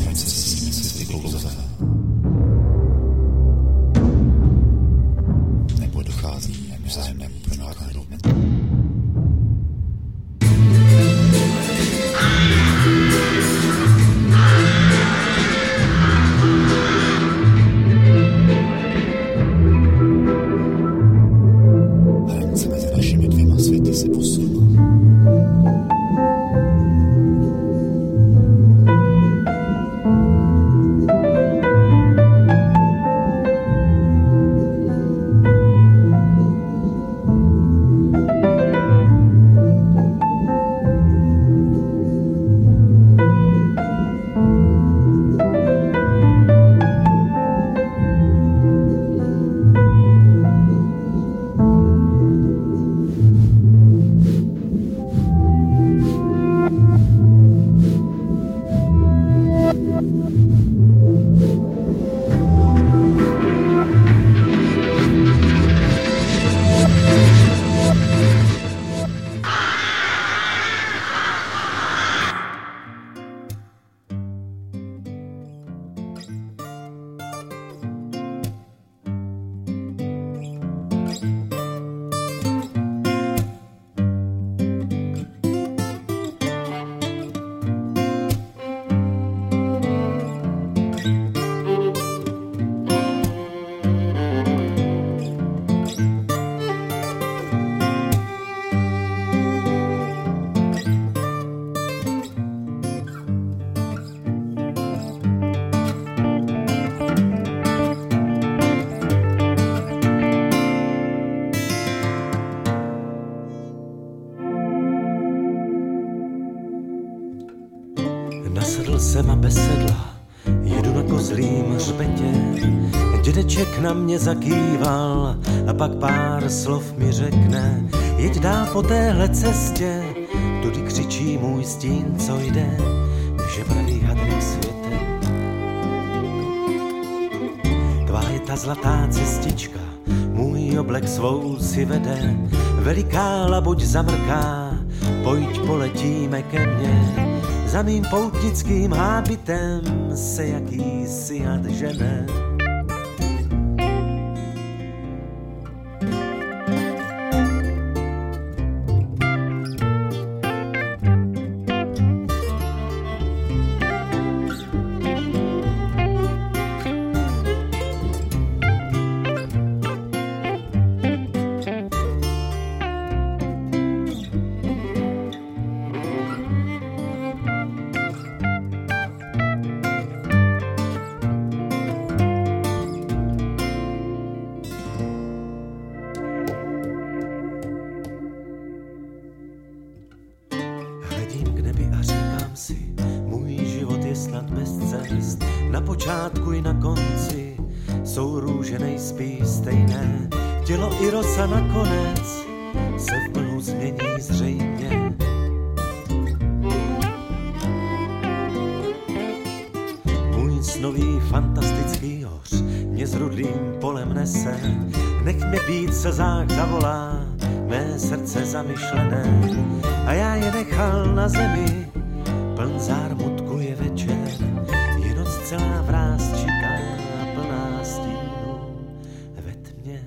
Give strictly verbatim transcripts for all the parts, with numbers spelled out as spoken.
hranice se svými světy klouzavé. Nebo dochází k vzájemnému pronikání. Hranice mezi našimi dvěma světy se posunula. Nasedl jsem a bez sedla, jedu na kozlím hřbetě. Dědeček na mě zakýval a pak pár slov mi řekne. Jeď dál po téhle cestě, tudy křičí můj stín, co jde, že pravý hadrek světe. Tvá je ta zlatá cestička, můj oblek svou si vede. Veliká labuť zamrká, pojď poletíme ke mně. Za mým poutnickým hábitem se jakýsi had žene. Na počátku i na konci jsou růže nejspíš stejné. Tělo i rosa nakonec se v mlhu změní zřejmě. Můj snový fantastický hoř mě s rudlým polem nese. Nech mě být slzách zavolá mé srdce zamyšlené. A já je nechal na zemi, pln zármutku je večer. Celá vráz čeká plná stínu ve tmě.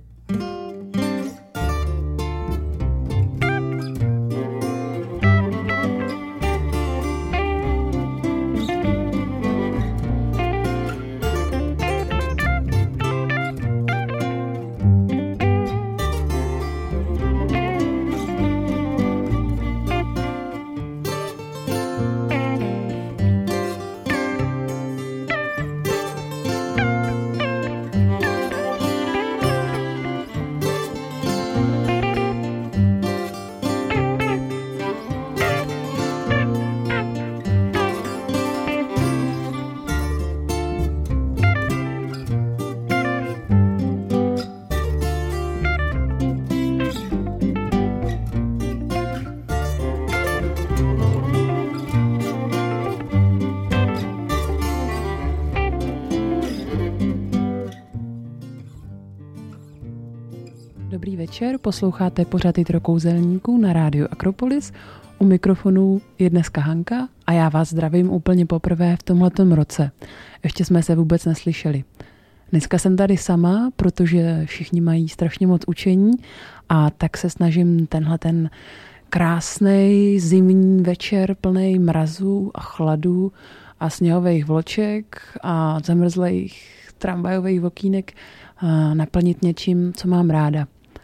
Dobrý večer, posloucháte pořad Jitro kouzelníků na rádiu Akropolis. U mikrofonu je dneska Hanka a já vás zdravím úplně poprvé v tomhletom roce. Ještě jsme se vůbec neslyšeli. Dneska jsem tady sama, protože všichni mají strašně moc učení a tak se snažím tenhle ten krásný zimní večer plný mrazů a chladů a sněhových vloček a zamrzlých tramvajových okýnek naplnit něčím, co mám ráda.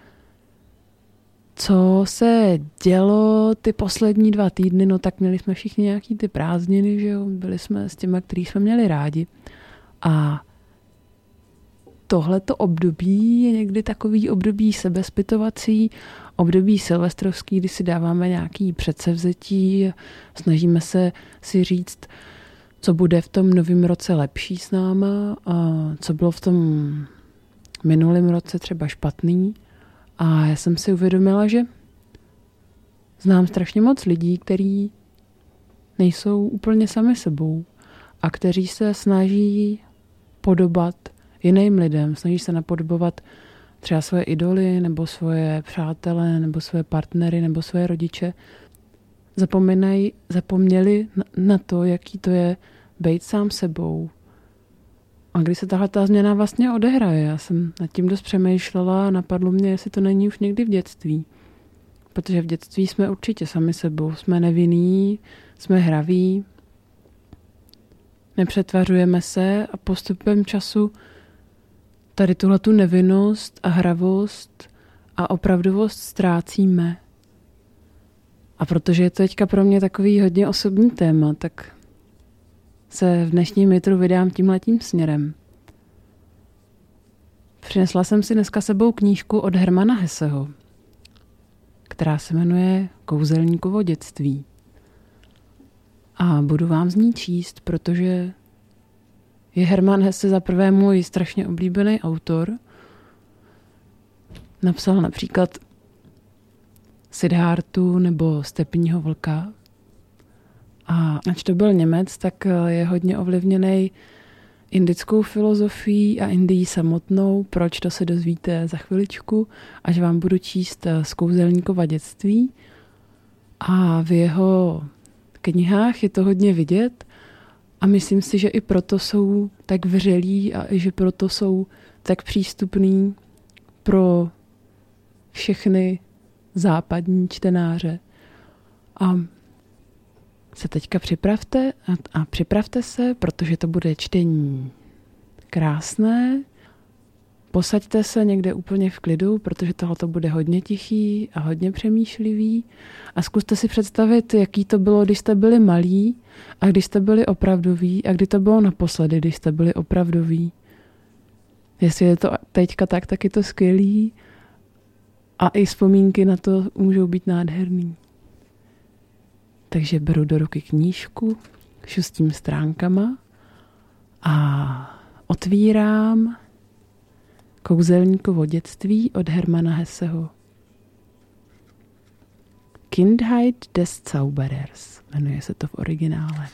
Co se dělo ty poslední dva týdny, no tak měli jsme všichni nějaký ty prázdniny, že jo, byli jsme s těma, který jsme měli rádi. A tohleto období je někdy takový období sebezpytovací, období silvestrovský, kdy si dáváme nějaký předsevzetí, snažíme se si říct, co bude v tom novém roce lepší s náma, a co bylo v tom minulém roce třeba špatný. A já jsem si uvědomila, že znám strašně moc lidí, kteří nejsou úplně sami sebou a kteří se snaží podobat jiným lidem, snaží se napodobovat třeba svoje idoly, nebo svoje přátele, nebo svoje partnery, nebo svoje rodiče. Zapomínají, zapomněli na, na to, jaký to je být sám sebou. A když se tahle ta změna vlastně odehraje, já jsem nad tím dost přemýšlela a napadlo mě, jestli to není už někdy v dětství. Protože v dětství jsme určitě sami sebou, jsme nevinní, jsme hraví, nepřetvařujeme se a postupem času tady tuhletu nevinnost a hravost a opravdovost ztrácíme. A protože je to teďka pro mě takový hodně osobní téma, tak se v dnešním metru vydám tímhletím směrem. Přinesla jsem si dneska sebou knížku od Hermana Hesseho, která se jmenuje Kouzelníkovo dětství. A budu vám z ní číst, protože je Hermann Hesse za prvé můj strašně oblíbený autor. Napsal například Siddhartu nebo Stepního vlka. A ač to byl Němec, tak je hodně ovlivněný indickou filozofií a Indií samotnou. Proč, to se dozvíte za chviličku, až vám budu číst z Kouzelníkova dětství. A v jeho knihách je to hodně vidět a myslím si, že i proto jsou tak vřelí a i že proto jsou tak přístupný pro všechny západní čtenáře. A se teďka připravte a, a připravte se, protože to bude čtení krásné. Posaďte se někde úplně v klidu, protože tohoto bude hodně tichý a hodně přemýšlivý. A zkuste si představit, jaký to bylo, když jste byli malí a když jste byli opravdoví a kdy to bylo naposledy, když jste byli opravdoví. Jestli je to teďka tak, tak je to skvělý a i vzpomínky na to můžou být nádherný. Takže beru do ruky knížku, šustím stránkama a otvírám Kouzelníkovo dětství od Hermana Hesseho. Kindheit des Zauberers, jmenuje se to v originále.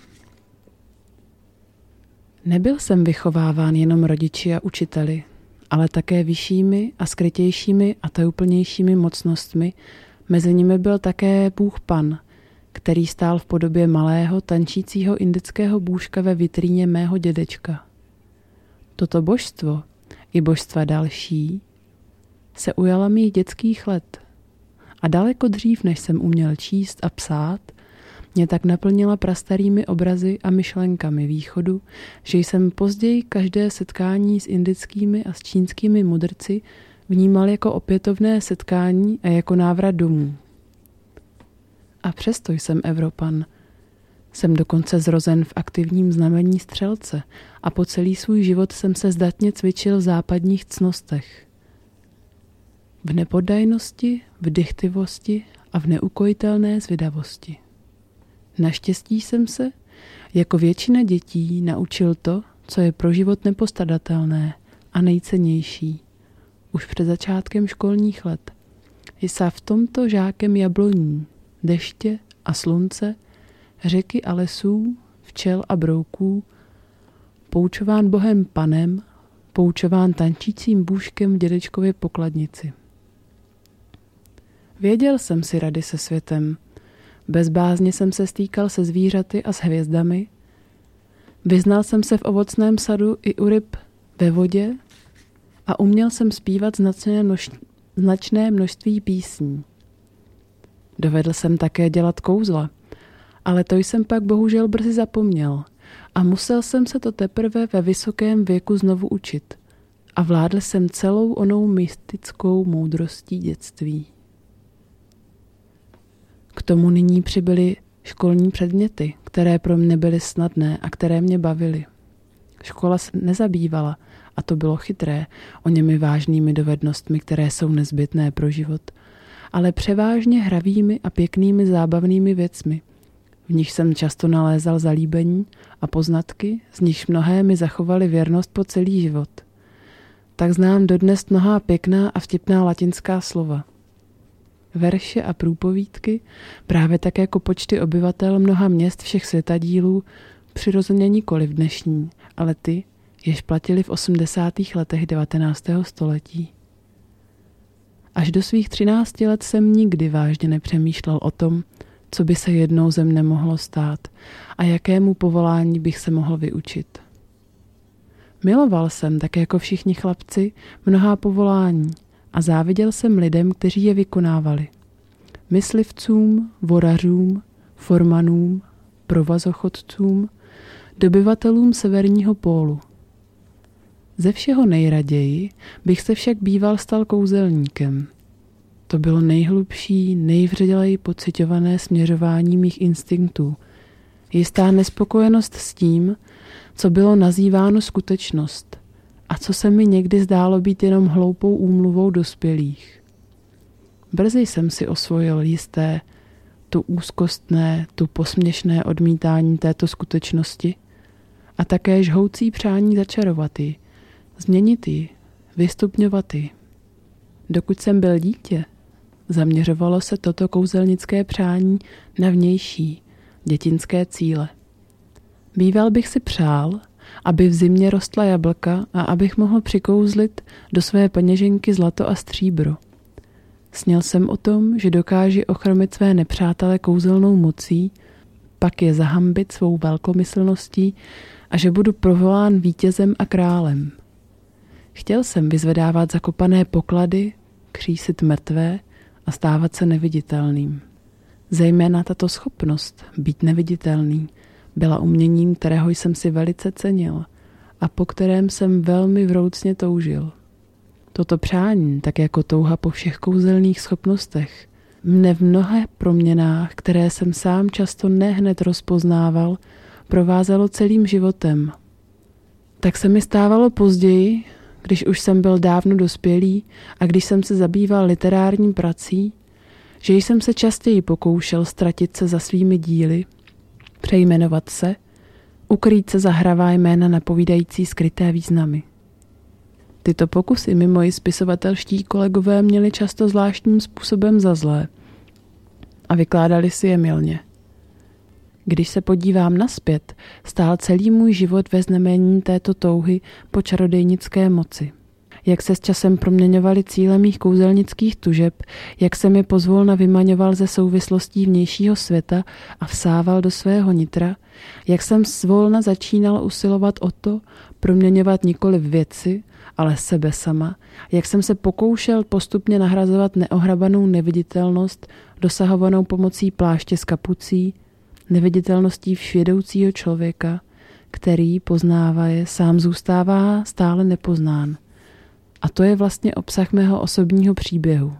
Nebyl jsem vychováván jenom rodiči a učiteli, ale také vyššími a skrytějšími a tajuplnějšími mocnostmi. Mezi nimi byl také Bůh Pan, který stál v podobě malého, tančícího indického bůžka ve vitríně mého dědečka. Toto božstvo i božstva další se ujala mých dětských let a daleko dřív, než jsem uměl číst a psát, mě tak naplnila prastarými obrazy a myšlenkami východu, že jsem později každé setkání s indickými a s čínskými mudrci vnímal jako opětovné setkání a jako návrat domů. A přesto jsem Evropan. Jsem dokonce zrozen v aktivním znamení střelce a po celý svůj život jsem se zdatně cvičil v západních cnostech. V nepoddajnosti, v dychtivosti a v neukojitelné zvědavosti. Naštěstí jsem se, jako většina dětí, naučil to, co je pro život nepostradatelné a nejcennější. Už před začátkem školních let. Jsa v tomto žákem jabloní, deště a slunce, řeky a lesů, včel a brouků, poučován Bohem Panem, poučován tančícím bůžkem v dědečkově pokladnici. Věděl jsem si rady se světem. Bezbázně jsem se stýkal se zvířaty a s hvězdami. Vyznal jsem se v ovocném sadu i u ryb ve vodě a uměl jsem zpívat značné, množ... značné množství písní. Dovedl jsem také dělat kouzla, ale to jsem pak bohužel brzy zapomněl a musel jsem se to teprve ve vysokém věku znovu učit a vládl jsem celou onou mystickou moudrostí dětství. K tomu nyní přibyly školní předměty, které pro mě byly snadné a které mě bavily. Škola se nezabývala, a to bylo chytré, o němi vážnými dovednostmi, které jsou nezbytné pro život, ale převážně hravými a pěknými zábavnými věcmi. V nich jsem často nalézal zalíbení a poznatky, z nichž mnohé mi zachovaly věrnost po celý život. Tak znám dodnes mnohá pěkná a vtipná latinská slova. Verše a průpovídky, právě tak jako počty obyvatel mnoha měst všech světadílů, přirozeně nikoliv dnešní, ale ty, jež platili v osmdesátých letech devatenáctého století. Až do svých třinácti let jsem nikdy vážně nepřemýšlel o tom, co by se jednou ze mne mohlo stát a jakému povolání bych se mohl vyučit. Miloval jsem, tak jako všichni chlapci, mnohá povolání a záviděl jsem lidem, kteří je vykonávali. Myslivcům, vorařům, formanům, provazochodcům, dobyvatelům severního pólu. Ze všeho nejraději bych se však býval stal kouzelníkem. To bylo nejhlubší, nejvředěleji pociťované směřování mých instinktů. Jistá nespokojenost s tím, co bylo nazýváno skutečnost a co se mi někdy zdálo být jenom hloupou úmluvou dospělých. Brzy jsem si osvojil jisté, tu úzkostné, tu posměšné odmítání této skutečnosti a také žhoucí přání začarovat ji, změnit ji, vystupňovat ji. Dokud jsem byl dítě, zaměřovalo se toto kouzelnické přání na vnější, dětinské cíle. Býval bych si přál, aby v zimě rostla jablka a abych mohl přikouzlit do své peněženky zlato a stříbro. Sněl jsem o tom, že dokáži ochromit své nepřátele kouzelnou mocí, pak je zahambit svou velkomyslností a že budu provolán vítězem a králem. Chtěl jsem vyzvedávat zakopané poklady, křísit mrtvé a stávat se neviditelným. Zejména tato schopnost být neviditelný byla uměním, kterého jsem si velice cenil a po kterém jsem velmi vroucně toužil. Toto přání, tak jako touha po všech kouzelných schopnostech, mne v mnoha proměnách, které jsem sám často nehned rozpoznával, provázelo celým životem. Tak se mi stávalo později, když už jsem byl dávno dospělý a když jsem se zabýval literární prací, že jsem se častěji pokoušel ztratit se za svými díly, přejmenovat se, ukrýt se za hravá jména napovídající skryté významy. Tyto pokusy mi moji spisovatelští kolegové měli často zvláštním způsobem za zlé a vykládali si je mylně. Když se podívám nazpět, stál celý můj život ve znamení této touhy po čarodejnické moci. Jak se s časem proměňovaly cíle mých kouzelnických tužeb, jak se mi pozvolna vymaňoval ze souvislostí vnějšího světa a vsával do svého nitra, jak jsem zvolna začínal usilovat o to, proměňovat nikoli věci, ale sebe sama, jak jsem se pokoušel postupně nahrazovat neohrabanou neviditelnost, dosahovanou pomocí pláště s kapucí, neviditelností vševědoucího člověka, který poznává je, sám zůstává stále nepoznán. A to je vlastně obsah mého osobního příběhu.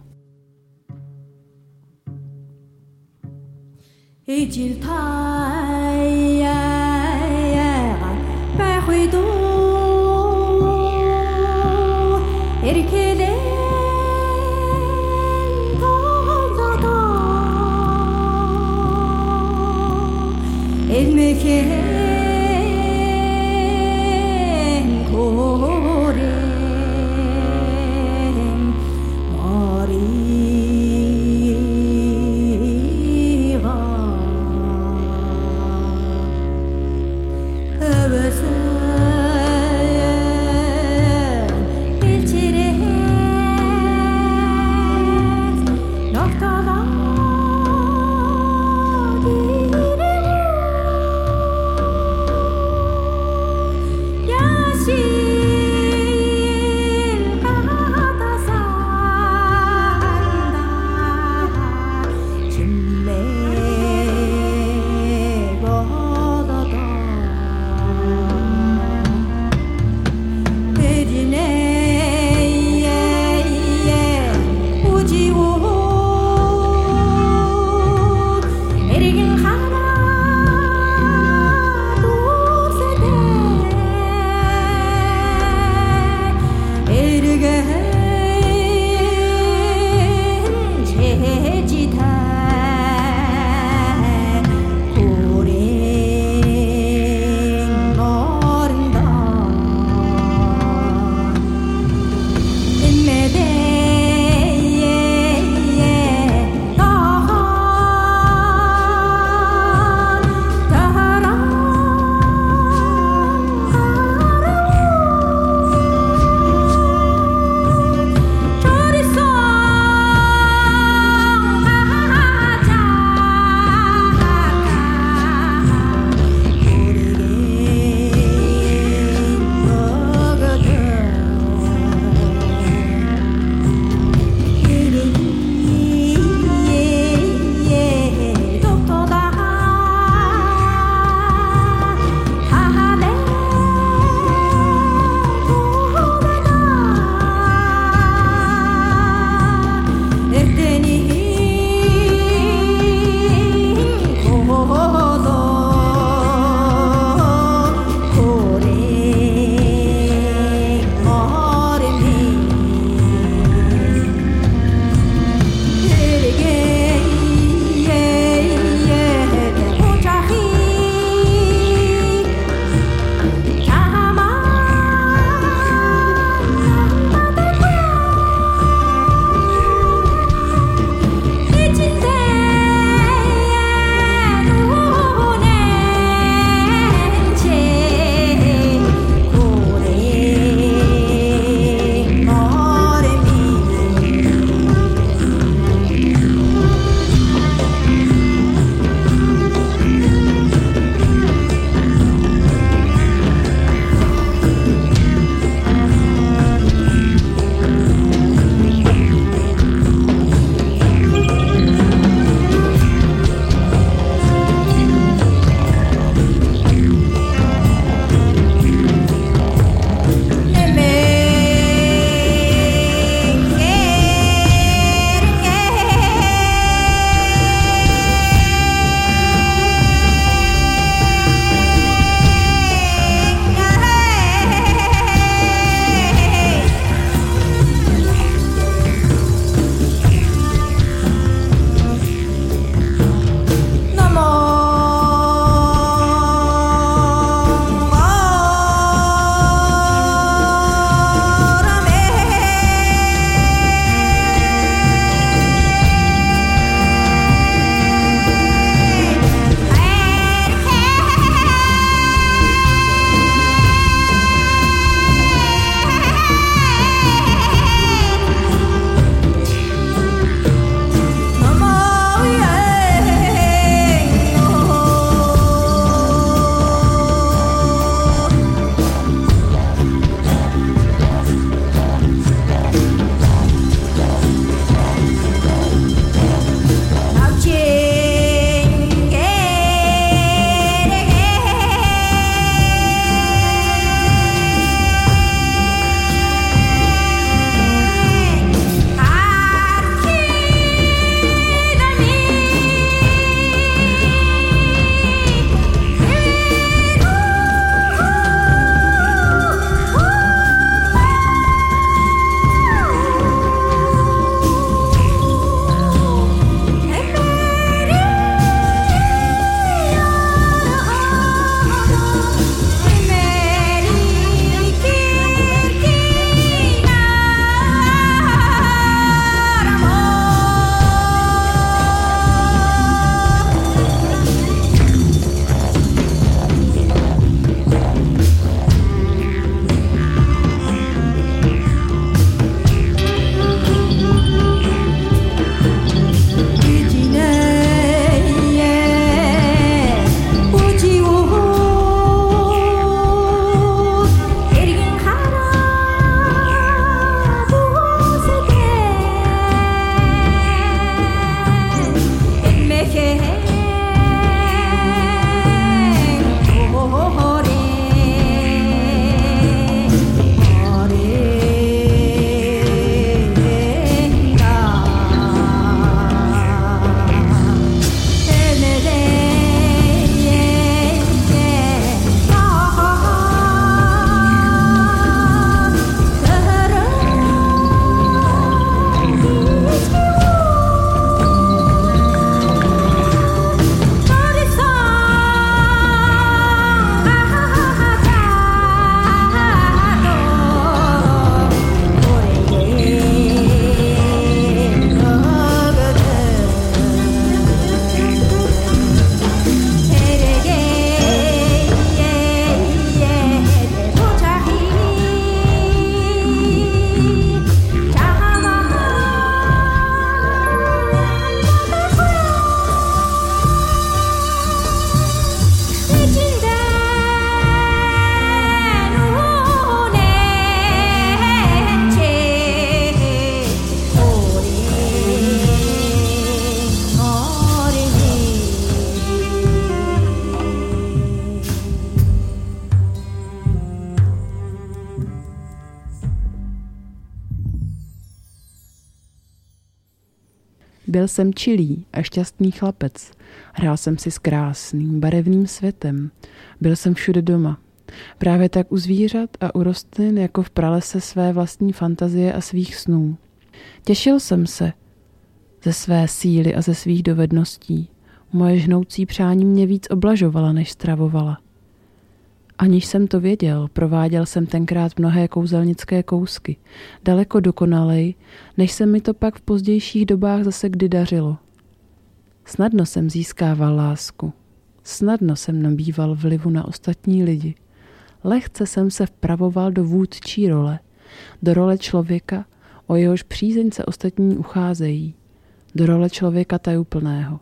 Byl jsem čilý a šťastný chlapec. Hrál jsem si s krásným, barevným světem. Byl jsem všude doma. Právě tak u zvířat a u rostlin jako v pralese své vlastní fantazie a svých snů. Těšil jsem se ze své síly a ze svých dovedností. Moje žnoucí přání mě víc oblažovala, než stravovala. Aniž jsem to věděl, prováděl jsem tenkrát mnohé kouzelnické kousky, daleko dokonalej, než se mi to pak v pozdějších dobách zase kdy dařilo. Snadno jsem získával lásku. Snadno jsem nabýval vlivu na ostatní lidi. Lehce jsem se vpravoval do vůdčí role, do role člověka, o jehož přízeň se ostatní ucházejí, do role člověka tajuplného.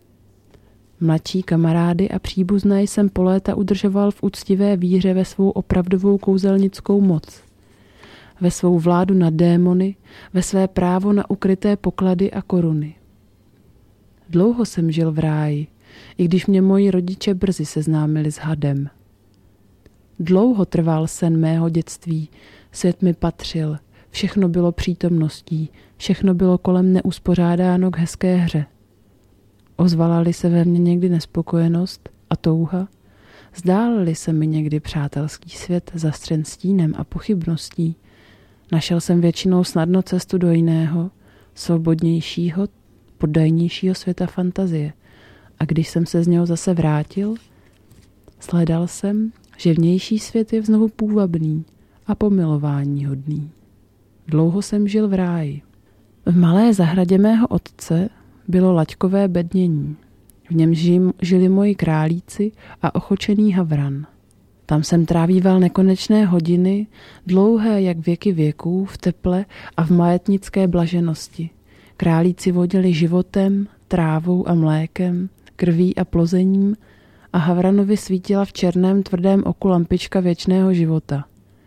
Mladší kamarády a příbuzné jsem po léta udržoval v úctivé víře ve svou opravdovou kouzelnickou moc, ve svou vládu nad démony, ve své právo na ukryté poklady a koruny. Dlouho jsem žil v ráji, i když mě moji rodiče brzy seznámili s hadem. Dlouho trval sen mého dětství, svět mi patřil, všechno bylo přítomností, všechno bylo kolem neuspořádáno k hezké hře. Ozvala-li se ve mně někdy nespokojenost a touha, zdálili se mi někdy přátelský svět zastřen stínem a pochybností, našel jsem většinou snadno cestu do jiného, svobodnějšího, poddajnějšího světa fantazie. A když jsem se z něho zase vrátil, sledal jsem, že vnější svět je znovu půvabný a pomilování hodný. Dlouho jsem žil v ráji. V malé zahradě mého otce bylo laťkové bednění. V něm žili moji králíci a ochočený havran. Tam jsem trávíval nekonečné hodiny, dlouhé jak věky věků, v teple a v majetnické blaženosti. Králíci vodili životem, trávou a mlékem, krví a plozením a havranovi svítila v černém tvrdém oku lampička věčného života.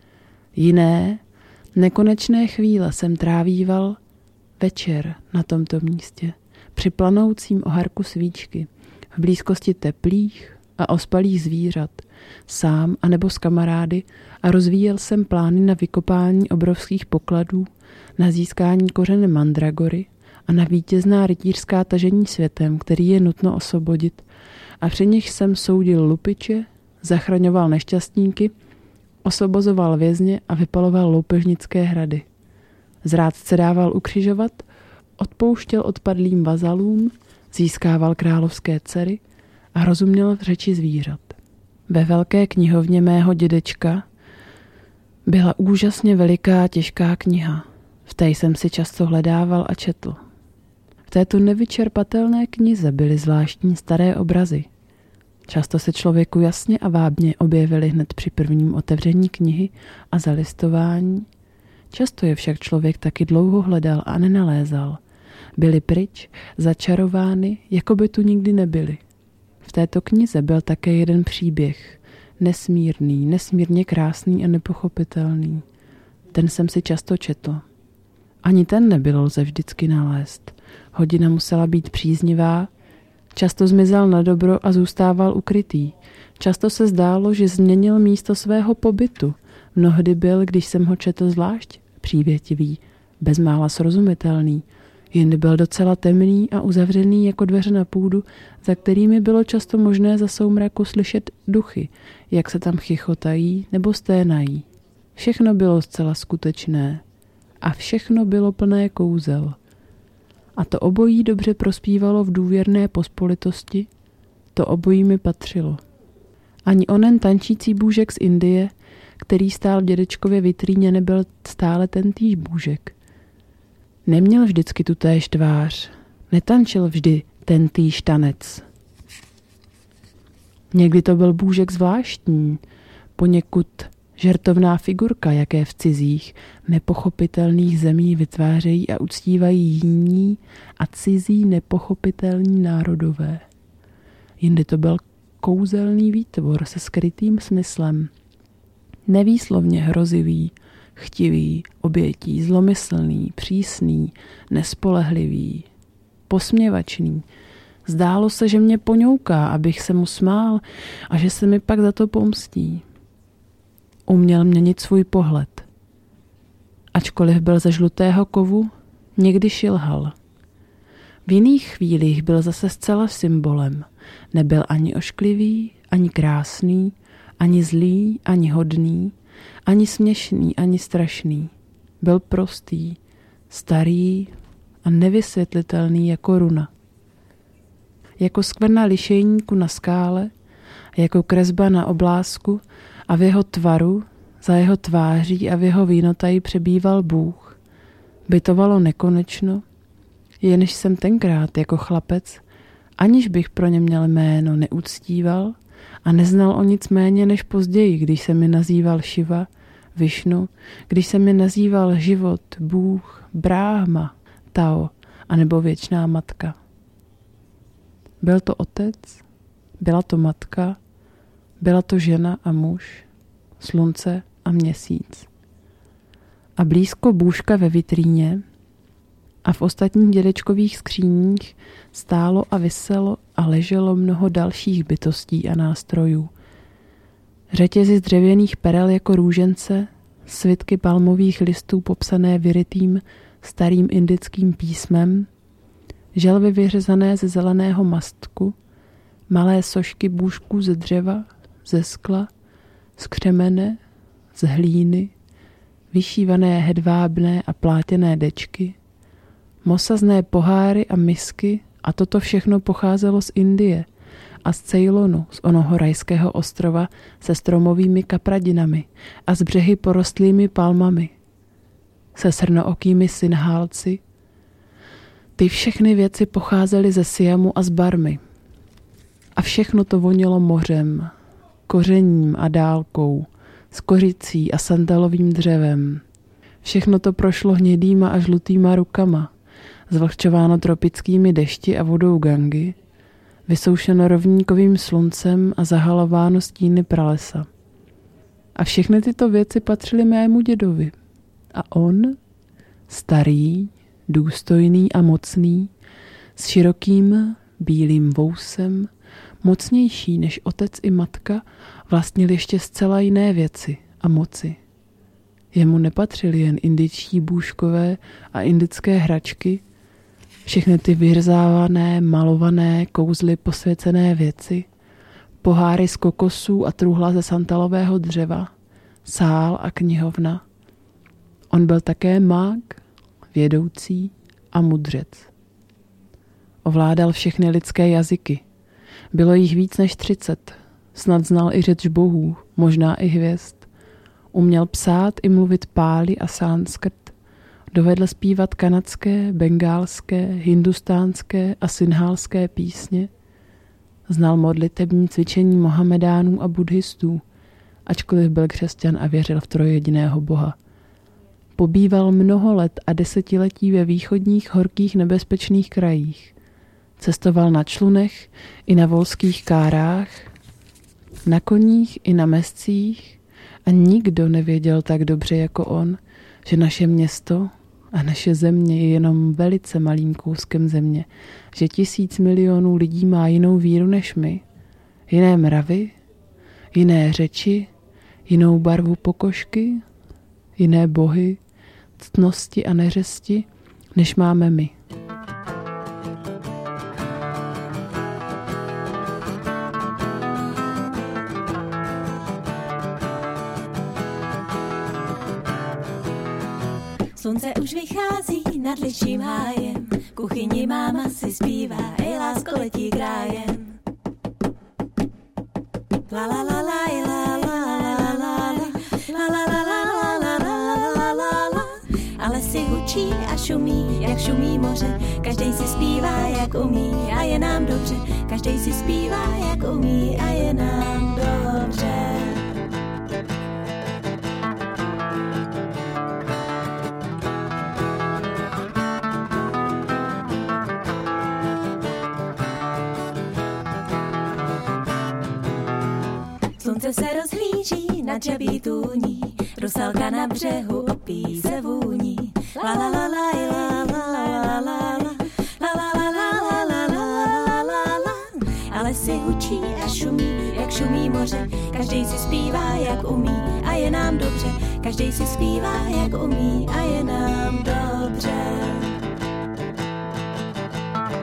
Jiné, nekonečné chvíle jsem trávíval večer na tomto místě, při planoucím oharku svíčky, v blízkosti teplých a ospalých zvířat, sám anebo s kamarády a rozvíjel jsem plány na vykopání obrovských pokladů, na získání kořene mandragory a na vítězná rytířská tažení světem, který je nutno osvobodit, a při nich jsem soudil lupiče, zachraňoval nešťastníky, osvobozoval vězně a vypaloval loupežnické hrady. Zrádce dával ukřižovat, odpouštěl odpadlým vazalům, získával královské dcery a rozuměl v řeči zvířat. Ve velké knihovně mého dědečka byla úžasně veliká těžká kniha. V té jsem si často hledával a četl. V této nevyčerpatelné knize byly zvláštní staré obrazy. Často se člověku jasně a vábně objevily hned při prvním otevření knihy a zalistování. Často je však člověk taky dlouho hledal a nenalézal. Byly pryč, začarovány, jako by tu nikdy nebyly. V této knize byl také jeden příběh, nesmírný, nesmírně krásný a nepochopitelný. Ten jsem si často četl. Ani ten nebylo lze vždycky nalézt. Hodina musela být příznivá, často zmizel na dobro a zůstával ukrytý. Často se zdálo, že změnil místo svého pobytu. Mnohdy byl, když jsem ho četl, zvlášť přívětivý, bezmála srozumitelný. Jindy byl docela temný a uzavřený jako dveře na půdu, za kterými bylo často možné za soumraku slyšet duchy, jak se tam chichotají nebo sténají. Všechno bylo zcela skutečné a všechno bylo plné kouzel. A to obojí dobře prospívalo v důvěrné pospolitosti, to obojí mi patřilo. Ani onen tančící bůžek z Indie, který stál v dědečkově vitríně, nebyl stále tentýž bůžek. Neměl vždycky tutéž tvář, netančil vždy tentýž tanec. Někdy to byl bůžek zvláštní, poněkud žertovná figurka, jaké v cizích, nepochopitelných zemí vytvářejí a uctívají jiní a cizí nepochopitelní národové. Jindy to byl kouzelný výtvor se skrytým smyslem, nevýslovně hrozivý, chtivý, obětí, zlomyslný, přísný, nespolehlivý, posměvačný. Zdálo se, že mě poňouká, abych se mu smál a že se mi pak za to pomstí. Uměl měnit svůj pohled. Ačkoliv byl ze žlutého kovu, někdy šilhal. V jiných chvílích byl zase zcela symbolem. Nebyl ani ošklivý, ani krásný, ani zlý, ani hodný, ani směšný, ani strašný. Byl prostý, starý a nevysvětlitelný jako runa. Jako skvrna lišejníku na skále, jako kresba na oblásku a v jeho tvaru, za jeho tváří a v jeho vínotaji přebýval Bůh. Bytovalo nekonečno, jenž jsem tenkrát jako chlapec, aniž bych pro ně měl jméno, neuctíval a neznal o nic méně než později, když se mi nazýval Šiva, Višnu, když se mi nazýval život, Bůh, Bráhma, Tao anebo věčná matka. Byl to otec, byla to matka, byla to žena a muž, slunce a měsíc. A blízko bůžka ve vitríně a v ostatních dědečkových skříních stálo a viselo a leželo mnoho dalších bytostí a nástrojů. Řetězy z dřevěných perel jako růžence, svitky palmových listů popsané vyrytým starým indickým písmem, želvy vyřezané ze zeleného mastku, malé sošky bůžků ze dřeva, ze skla, z křemene, z hlíny, vyšívané hedvábné a plátěné dečky, mosazné poháry a misky a toto všechno pocházelo z Indie a z Ceylonu, z onoho rajského ostrova se stromovými kapradinami a z břehy porostlými palmami, se srnookými synhálci. Ty všechny věci pocházely ze Siamu a z Barmy. A všechno to vonilo mořem, kořením a dálkou, s kořicí a sandalovým dřevem. Všechno to prošlo hnědýma a žlutýma rukama, zvlhčováno tropickými dešti a vodou Gangy, vysoušeno rovníkovým sluncem a zahalováno stíny pralesa. A všechny tyto věci patřily mému dědovi. A on, starý, důstojný a mocný, s širokým bílým vousem, mocnější než otec i matka, vlastnil ještě zcela jiné věci a moci. Jemu nepatřily jen indičtí bůžkové a indické hračky, všechny ty vyřzávané, malované, kouzly posvěcené věci, poháry z kokosů a truhla ze santalového dřeva, sál a knihovna. On byl také mák, vědoucí a mudřec. Ovládal všechny lidské jazyky. Bylo jich víc než třicet. Snad znal i řeč bohů, možná i hvězd. Uměl psát i mluvit páli a sanskrt. Dovedl zpívat kanadské, bengálské, hindustánské a sinhálské písně. Znal modlitební cvičení mohamedánů a buddhistů, ačkoliv byl křesťan a věřil v trojjediného boha. Pobýval mnoho let a desetiletí ve východních horkých nebezpečných krajích. Cestoval na člunech i na volských kárách, na koních i na mezcích a nikdo nevěděl tak dobře jako on, že naše město a naše země je jenom velice malým kouskem země, že tisíc milionů lidí má jinou víru než my, jiné mravy, jiné řeči, jinou barvu pokožky, jiné bohy, ctnosti a neřesti, než máme my. Slunce už vychází nad liším hájem, kuchyni máma si zpívá, ej lásko letí krájem. La la la la la la la la la la la la la la la la. Ale si hučí a šumí, jak šumí moře, každej si zpívá, jak umí a je nám dobře, každej si zpívá, jak umí a je nám dobře. Slunce se rozhlíží nad žabí tůní, rusalka na břehu opí se vůní. La la la la la la la la la la la la la la la la. Ale si hučí a šumí, jak šumí moře, každej si zpívá, jak umí a je nám dobře, každej si zpívá, jak umí a je nám dobře.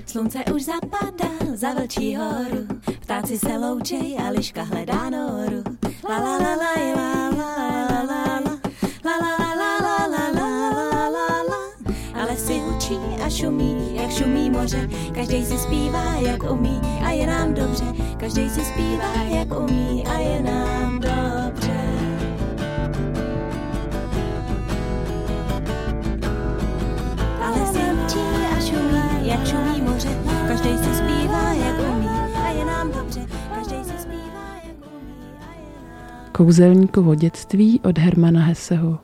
Slunce už zapadá za Vlčí horu, ptáci se loučej a liška hledá noru. La la la la la la la la la la la la la la la la. Ale si hučí a šumí, jak šumí moře, každej si zpívá, jak umí a je nám dobře. Každej si zpívá, jak umí a je nám dobře. Ale si hučí a šumí, jak šumí moře, každej si zpívá, jak umí a je nám dobře. Každej si zpívá, jak umí a je nám... Kouzelníkovo dětství od Hermana Hesseho.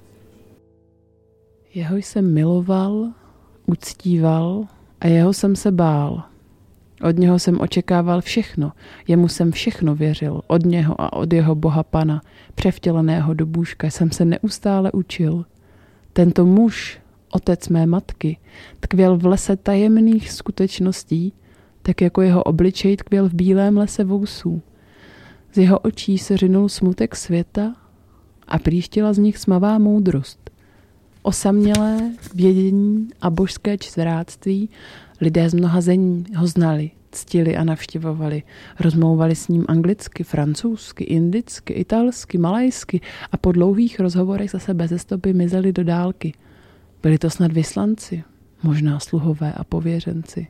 Jeho jsem miloval, uctíval a jeho jsem se bál. Od něho jsem očekával všechno, jemu jsem všechno věřil, od něho a od jeho boha pana, převtěleného do bůžka, jsem se neustále učil. Tento muž, otec mé matky, tkvěl v lese tajemných skutečností, tak jako jeho obličej tkvěl v bílém lese vousů. Z jeho očí se řinul smutek světa a příštila z nich smavá moudrost. Osamělé vědění a božské čtveráctví lidé z mnoha zemí ho znali, ctili a navštěvovali. Rozmlouvali s ním anglicky, francouzsky, indicky, italsky, malajsky a po dlouhých rozhovorech zase beze stopy mizeli do dálky. Byli to snad vyslanci, možná sluhové a pověřenci.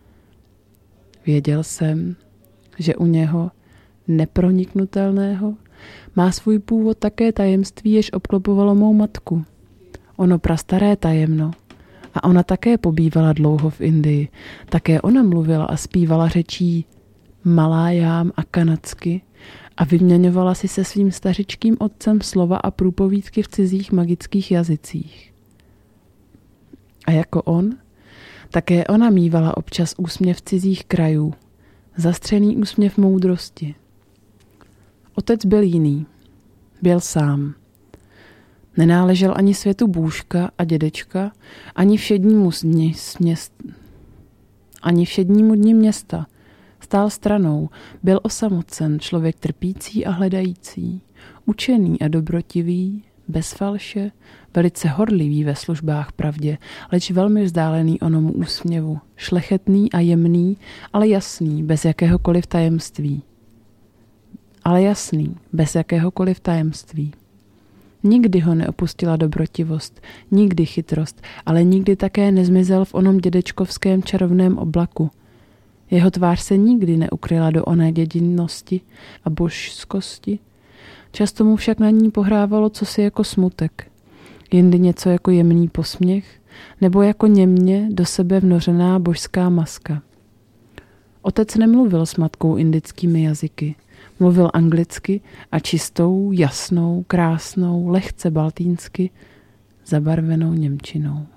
Věděl jsem, že u něho, neproniknutelného, má svůj původ také tajemství, jež obklopovalo mou matku. Ono prastaré tajemno. A ona také pobývala dlouho v Indii. Také ona mluvila a zpívala řečí malájám a kanadsky a vyměňovala si se svým stařičkým otcem slova a průpovídky v cizích magických jazycích. A jako on, také ona mívala občas úsměv cizích krajů, zastřený úsměv moudrosti. Otec byl jiný, byl sám. Nenáležel ani světu bůžka a dědečka, ani všednímu dni měst, ani všednímu dni města. Stál stranou, byl osamocen, člověk trpící a hledající, učený a dobrotivý, bez falše, velice horlivý ve službách pravdě, leč velmi vzdálený onomu úsměvu, šlechetný a jemný, ale jasný, bez jakéhokoliv tajemství. Ale jasný, bez jakéhokoliv tajemství. Nikdy ho neopustila dobrotivost, nikdy chytrost, ale nikdy také nezmizel v onom dědečkovském čarovném oblaku. Jeho tvář se nikdy neukryla do oné dědinnosti a božskosti. Často mu však na ní pohrávalo cosi jako smutek, jindy něco jako jemný posměch, nebo jako němně do sebe vnořená božská maska. Otec nemluvil s matkou indickými jazyky. Mluvil anglicky a čistou, jasnou, krásnou, lehce baltínsky, zabarvenou němčinou.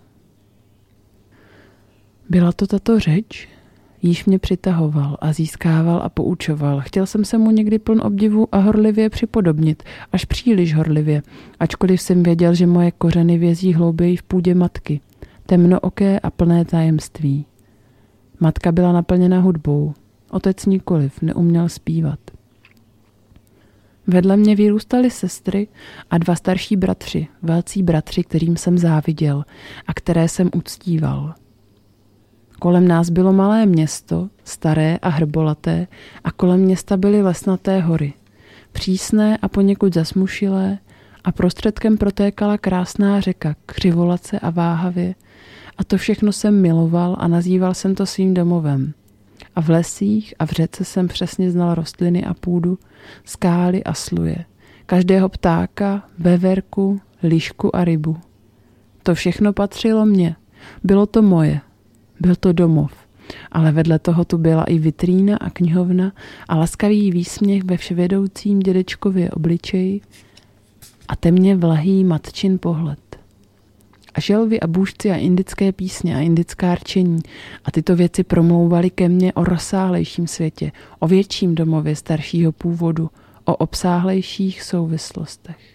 Byla to tato řeč, jíž mě přitahoval a získával a poučoval. Chtěl jsem se mu někdy pln obdivu a horlivě připodobnit, až příliš horlivě, ačkoliv jsem věděl, že moje kořeny vězí hlouběji v půdě matky, temnooké a plné tajemství. Matka byla naplněna hudbou, otec nikoliv, neuměl zpívat. Vedle mě vyrůstaly sestry a dva starší bratři, velcí bratři, kterým jsem záviděl a které jsem uctíval. Kolem nás bylo malé město, staré a hrbolaté, a kolem města byly lesnaté hory, přísné a poněkud zasmušilé, a prostředkem protékala krásná řeka, křivolace a váhavě, a to všechno jsem miloval a nazýval jsem to svým domovem. A v lesích a v řece jsem přesně znal rostliny a půdu, skály a sluje, každého ptáka, veverku, lišku a rybu. To všechno patřilo mně, bylo to moje, byl to domov, ale vedle toho tu byla i vitrína a knihovna a laskavý výsměch ve vševědoucím dědečkově obličeji a temně vlahý matčin pohled. A želvy a bůžci a indické písně a indická rčení a tyto věci promlouvaly ke mně o rozsáhlejším světě, o větším domově staršího původu, o obsáhlejších souvislostech.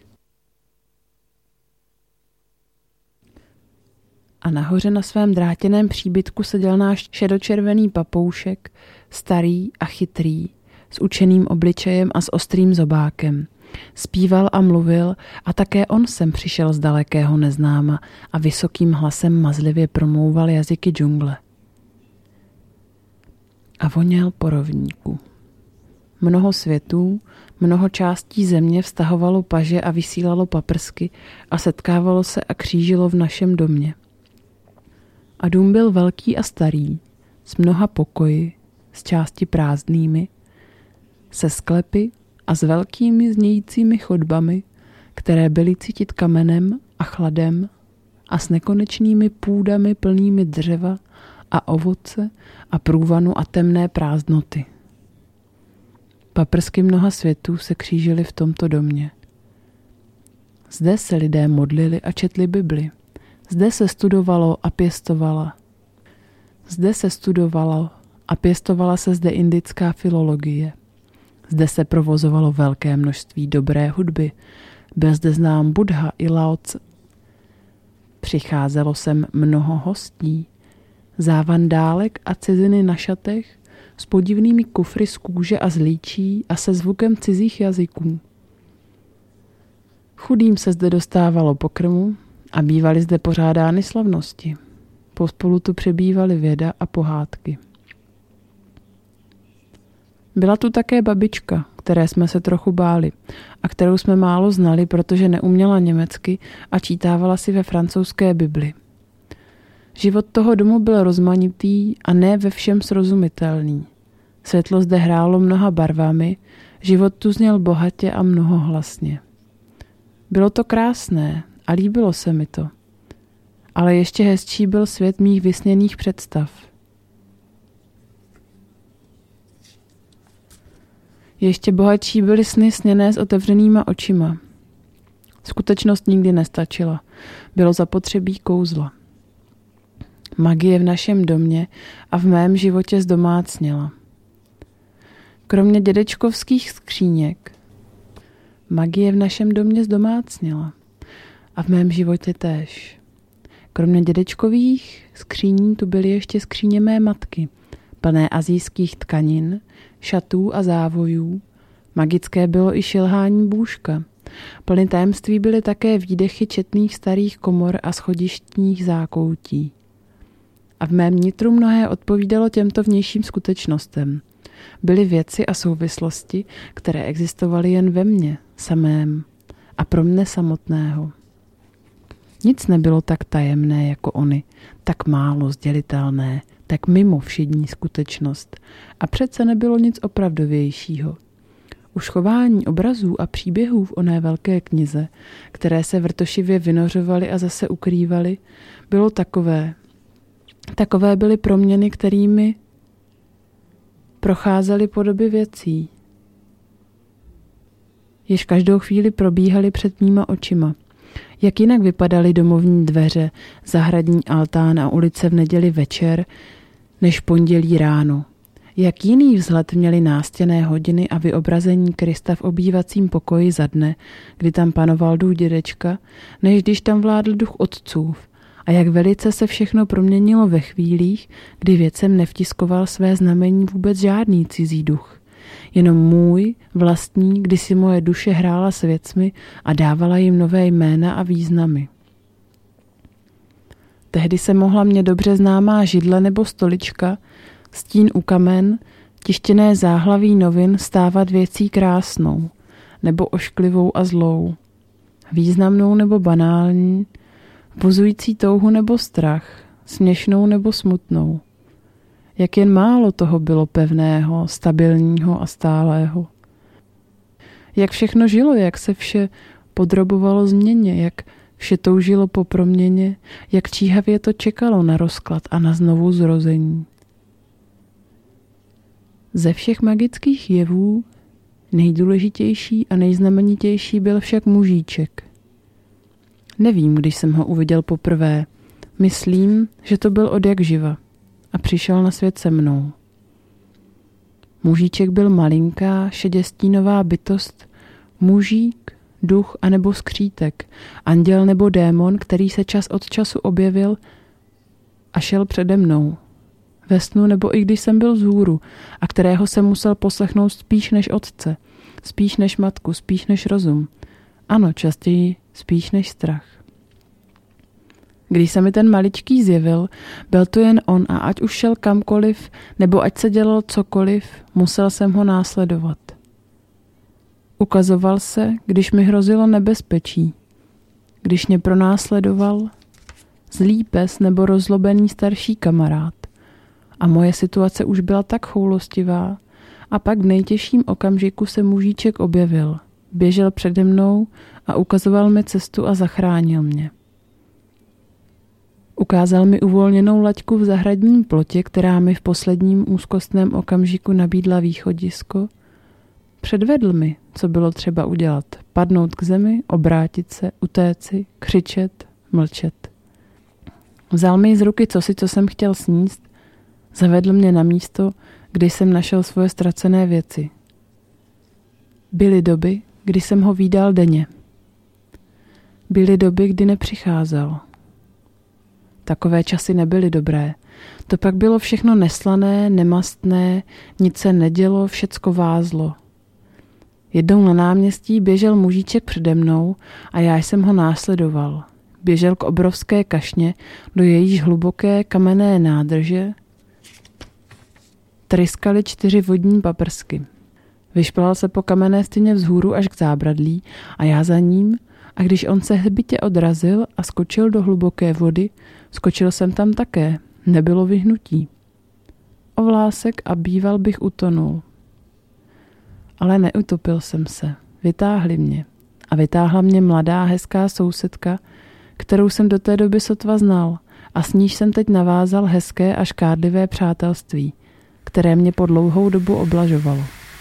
A nahoře na svém drátěném příbytku seděl náš šedočervený papoušek, starý a chytrý, s učeným obličejem a s ostrým zobákem. Zpíval a mluvil a také on sem přišel z dalekého neznáma a vysokým hlasem mazlivě promlouval jazyky džungle. a voněl po rovníku. Mnoho světů, mnoho částí země vztahovalo paže a vysílalo paprsky a setkávalo se a křížilo v našem domě. A dům byl velký a starý, s mnoha pokoji, s části prázdnými, se sklepy a s velkými znějícími chodbami, které byly cítit kamenem a chladem a s nekonečnými půdami plnými dřeva a ovoce a průvanu a temné prázdnoty. Paprsky mnoha světů se křížily v tomto domě. Zde se lidé modlili a četli Bibli. Zde se studovalo a pěstovala. Zde se studovalo a pěstovala se zde indická filologie. Zde se provozovalo velké množství dobré hudby. Byl zde znám Buddha i Lao Tse. Přicházelo sem mnoho hostí, závandálek a ciziny na šatech, s podivnými kufry z kůže a z líčí a se zvukem cizích jazyků. Chudým se zde dostávalo pokrmu a bývaly zde pořádány slavnosti. Pospolu tu přebývaly věda a pohádky. Byla tu také babička, které jsme se trochu báli a kterou jsme málo znali, protože neuměla německy a čítávala si ve francouzské Bibli. Život toho domu byl rozmanitý a ne ve všem srozumitelný. Světlo zde hrálo mnoha barvami, život tu zněl bohatě a mnohohlasně. Bylo to krásné a líbilo se mi to. Ale ještě hezčí byl svět mých vysněných představ. Ještě bohatší byly sny sněné s otevřenýma očima. Skutečnost nikdy nestačila. Bylo zapotřebí kouzla. Magie v našem domě a v mém životě zdomácněla. Kromě dědečkovských skříněk, magie v našem domě zdomácněla. A v mém životě též. Kromě dědečkových skříní tu byly ještě skříně mé matky, plné asijských tkanin, šatů a závojů. Magické bylo i šilhání bůžka. Plné tajemství byly také výdechy četných starých komor a schodištních zákoutí. A v mém nitru mnohé odpovídalo těmto vnějším skutečnostem. Byly věci a souvislosti, které existovaly jen ve mně, samém a pro mne samotného. Nic nebylo tak tajemné jako ony, tak málo sdělitelné, tak mimo všední skutečnost. A přece nebylo nic opravdovějšího. Už chování obrazů a příběhů v oné velké knize, které se vrtošivě vynořovaly a zase ukrývaly, bylo takové. Takové byly proměny, kterými procházely podoby věcí. Jež každou chvíli probíhaly před mýma očima. Jak jinak vypadaly domovní dveře, zahradní altán a ulice v neděli večer, než pondělí ráno. Jak jiný vzhled měly nástěnné hodiny a vyobrazení Krista v obývacím pokoji za dne, kdy tam panoval duch dědečka, než když tam vládl duch otcův. A jak velice se všechno proměnilo ve chvílích, kdy věcem nevtiskoval své znamení vůbec žádný cizí duch. Jenom můj, vlastní, kdy si moje duše hrála s věcmi a dávala jim nové jména a významy. Tehdy se mohla mě dobře známá židle nebo stolička, stín u kamen, tištěné záhlaví novin stávat věcí krásnou, nebo ošklivou a zlou, významnou nebo banální, buzující touhu nebo strach, směšnou nebo smutnou. Jak jen málo toho bylo pevného, stabilního a stálého. Jak všechno žilo, jak se vše podrobovalo změně, jak vše toužilo po proměně, jak číhavě to čekalo na rozklad a na znovu zrození. Ze všech magických jevů nejdůležitější a nejznamenitější byl však mužíček. Nevím, když jsem ho uviděl poprvé. Myslím, že to byl odjak živa a přišel na svět se mnou. Mužíček byl malinká, šeděstínová bytost, mužík, duch anebo skřítek, anděl nebo démon, který se čas od času objevil a šel přede mnou. Ve snu nebo i když jsem byl vzhůru a kterého jsem musel poslechnout spíš než otce, spíš než matku, spíš než rozum. Ano, častěji spíš než strach. Když se mi ten maličký zjevil, byl to jen on a ať už šel kamkoliv, nebo ať se dělal cokoliv, musel jsem ho následovat. Ukazoval se, když mi hrozilo nebezpečí. Když mě pronásledoval zlý pes nebo rozlobený starší kamarád. A moje situace už byla tak choulostivá. A pak v nejtěžším okamžiku se mužíček objevil. Běžel přede mnou a ukazoval mi cestu a zachránil mě. Ukázal mi uvolněnou laťku v zahradním plotě, která mi v posledním úzkostném okamžiku nabídla východisko. Předvedl mi, co bylo třeba udělat. Padnout k zemi, obrátit se, utéci, křičet, mlčet. Vzal mi z ruky cosi, co jsem chtěl sníst, zavedl mě na místo, kde jsem našel svoje ztracené věci. Byly doby, kdy jsem ho vídal denně. Byly doby, kdy nepřicházel. Takové časy nebyly dobré. To pak bylo všechno neslané, nemastné, nic se nedělo, všecko vázlo. Jednou na náměstí běžel mužíček přede mnou a já jsem ho následoval. Běžel k obrovské kašně, do jejíž hluboké kamenné nádrže tryskaly čtyři vodní paprsky. Vyšplhal se po kamenné stěně vzhůru až k zábradlí a já za ním, a když on se hbitě odrazil a skočil do hluboké vody, skočil jsem tam také, nebylo vyhnutí. O vlásek a býval bych utonul. Ale neutopil jsem se, vytáhli mě. A vytáhla mě mladá, hezká sousedka, kterou jsem do té doby sotva znal a s níž jsem teď navázal hezké a škádlivé přátelství, které mě po dlouhou dobu oblažovalo.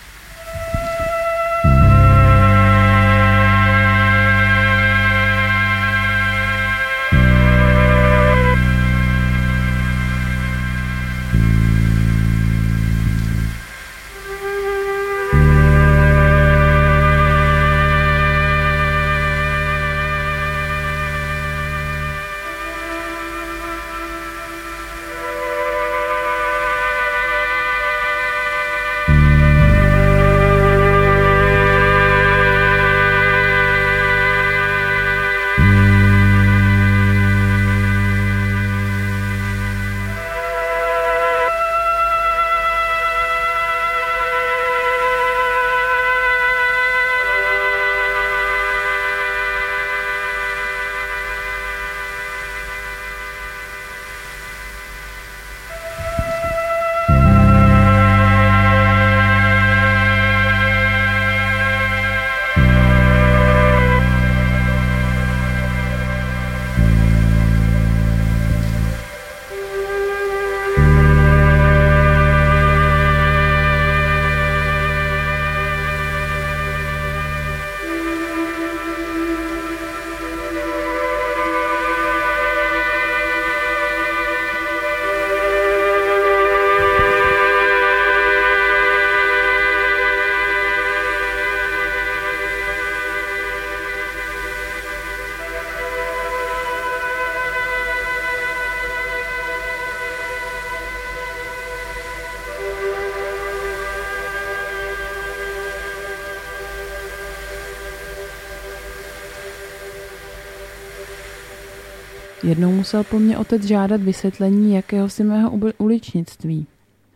Jednou musel po mně otec žádat vysvětlení jakéhosi mého uličnictví.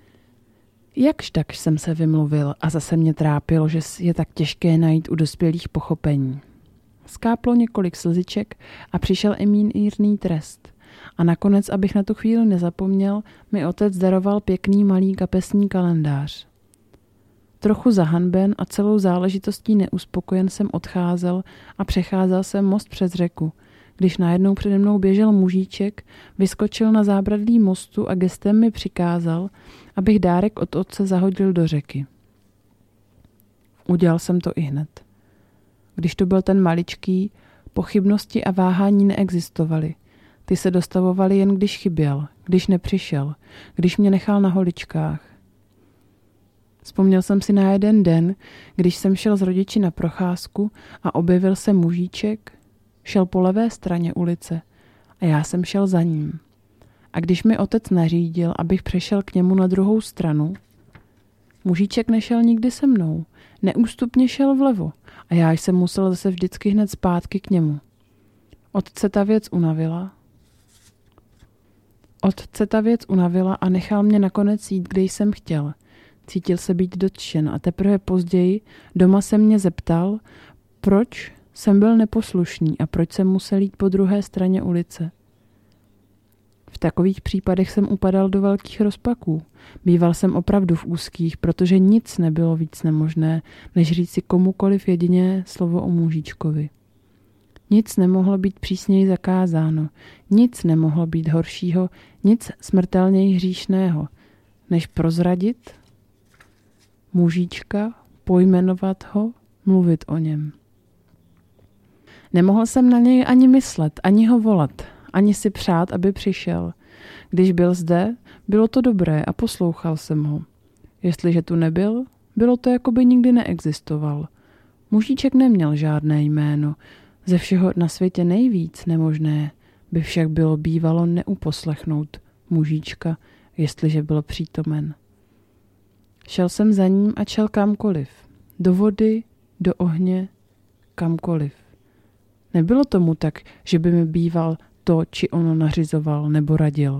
Jakž tak jsem se vymluvil a zase mě trápilo, že je tak těžké najít u dospělých pochopení. Skáplo několik slziček a přišel i mírný trest. A nakonec, abych na tu chvíli nezapomněl, mi otec daroval pěkný malý kapesní kalendář. Trochu zahanben a celou záležitostí neuspokojen jsem odcházel a přecházel jsem most přes řeku, když najednou přede mnou běžel mužíček, vyskočil na zábradlí mostu a gestem mi přikázal, abych dárek od otce zahodil do řeky. Udělal jsem to ihned. Když to byl ten maličký, pochybnosti a váhání neexistovaly. Ty se dostavovaly jen když chyběl, když nepřišel, když mě nechal na holičkách. Vzpomněl jsem si na jeden den, když jsem šel s rodiči na procházku a objevil se mužíček, šel po levé straně ulice a já jsem šel za ním. A když mi otec nařídil, abych přešel k němu na druhou stranu, mužíček nešel nikdy se mnou, neústupně šel vlevo a já jsem musel zase vždycky hned zpátky k němu. Otce ta věc unavila Otce ta věc unavila a nechal mě nakonec jít, kde jsem chtěl. Cítil se být dotčen a teprve později doma se mě zeptal, proč jsem byl neposlušný a proč jsem musel jít po druhé straně ulice. V takových případech jsem upadal do velkých rozpaků. Býval jsem opravdu v úzkých, protože nic nebylo víc nemožné, než říci komukoliv jedině slovo o mužíčkovi. Nic nemohlo být přísněji zakázáno, nic nemohlo být horšího, nic smrtelněji hříšného, než prozradit mužíčka, pojmenovat ho, mluvit o něm. Nemohl jsem na něj ani myslet, ani ho volat, ani si přát, aby přišel. Když byl zde, bylo to dobré a poslouchal jsem ho. Jestliže tu nebyl, bylo to, jako by nikdy neexistoval. Mužíček neměl žádné jméno. Ze všeho na světě nejvíc nemožné by však bylo bývalo neuposlechnout mužíčka, jestliže byl přítomen. Šel jsem za ním a šel kamkoliv. Do vody, do ohně, kamkoliv. Nebylo tomu tak, že by mi býval to, či ono nařizoval nebo radil.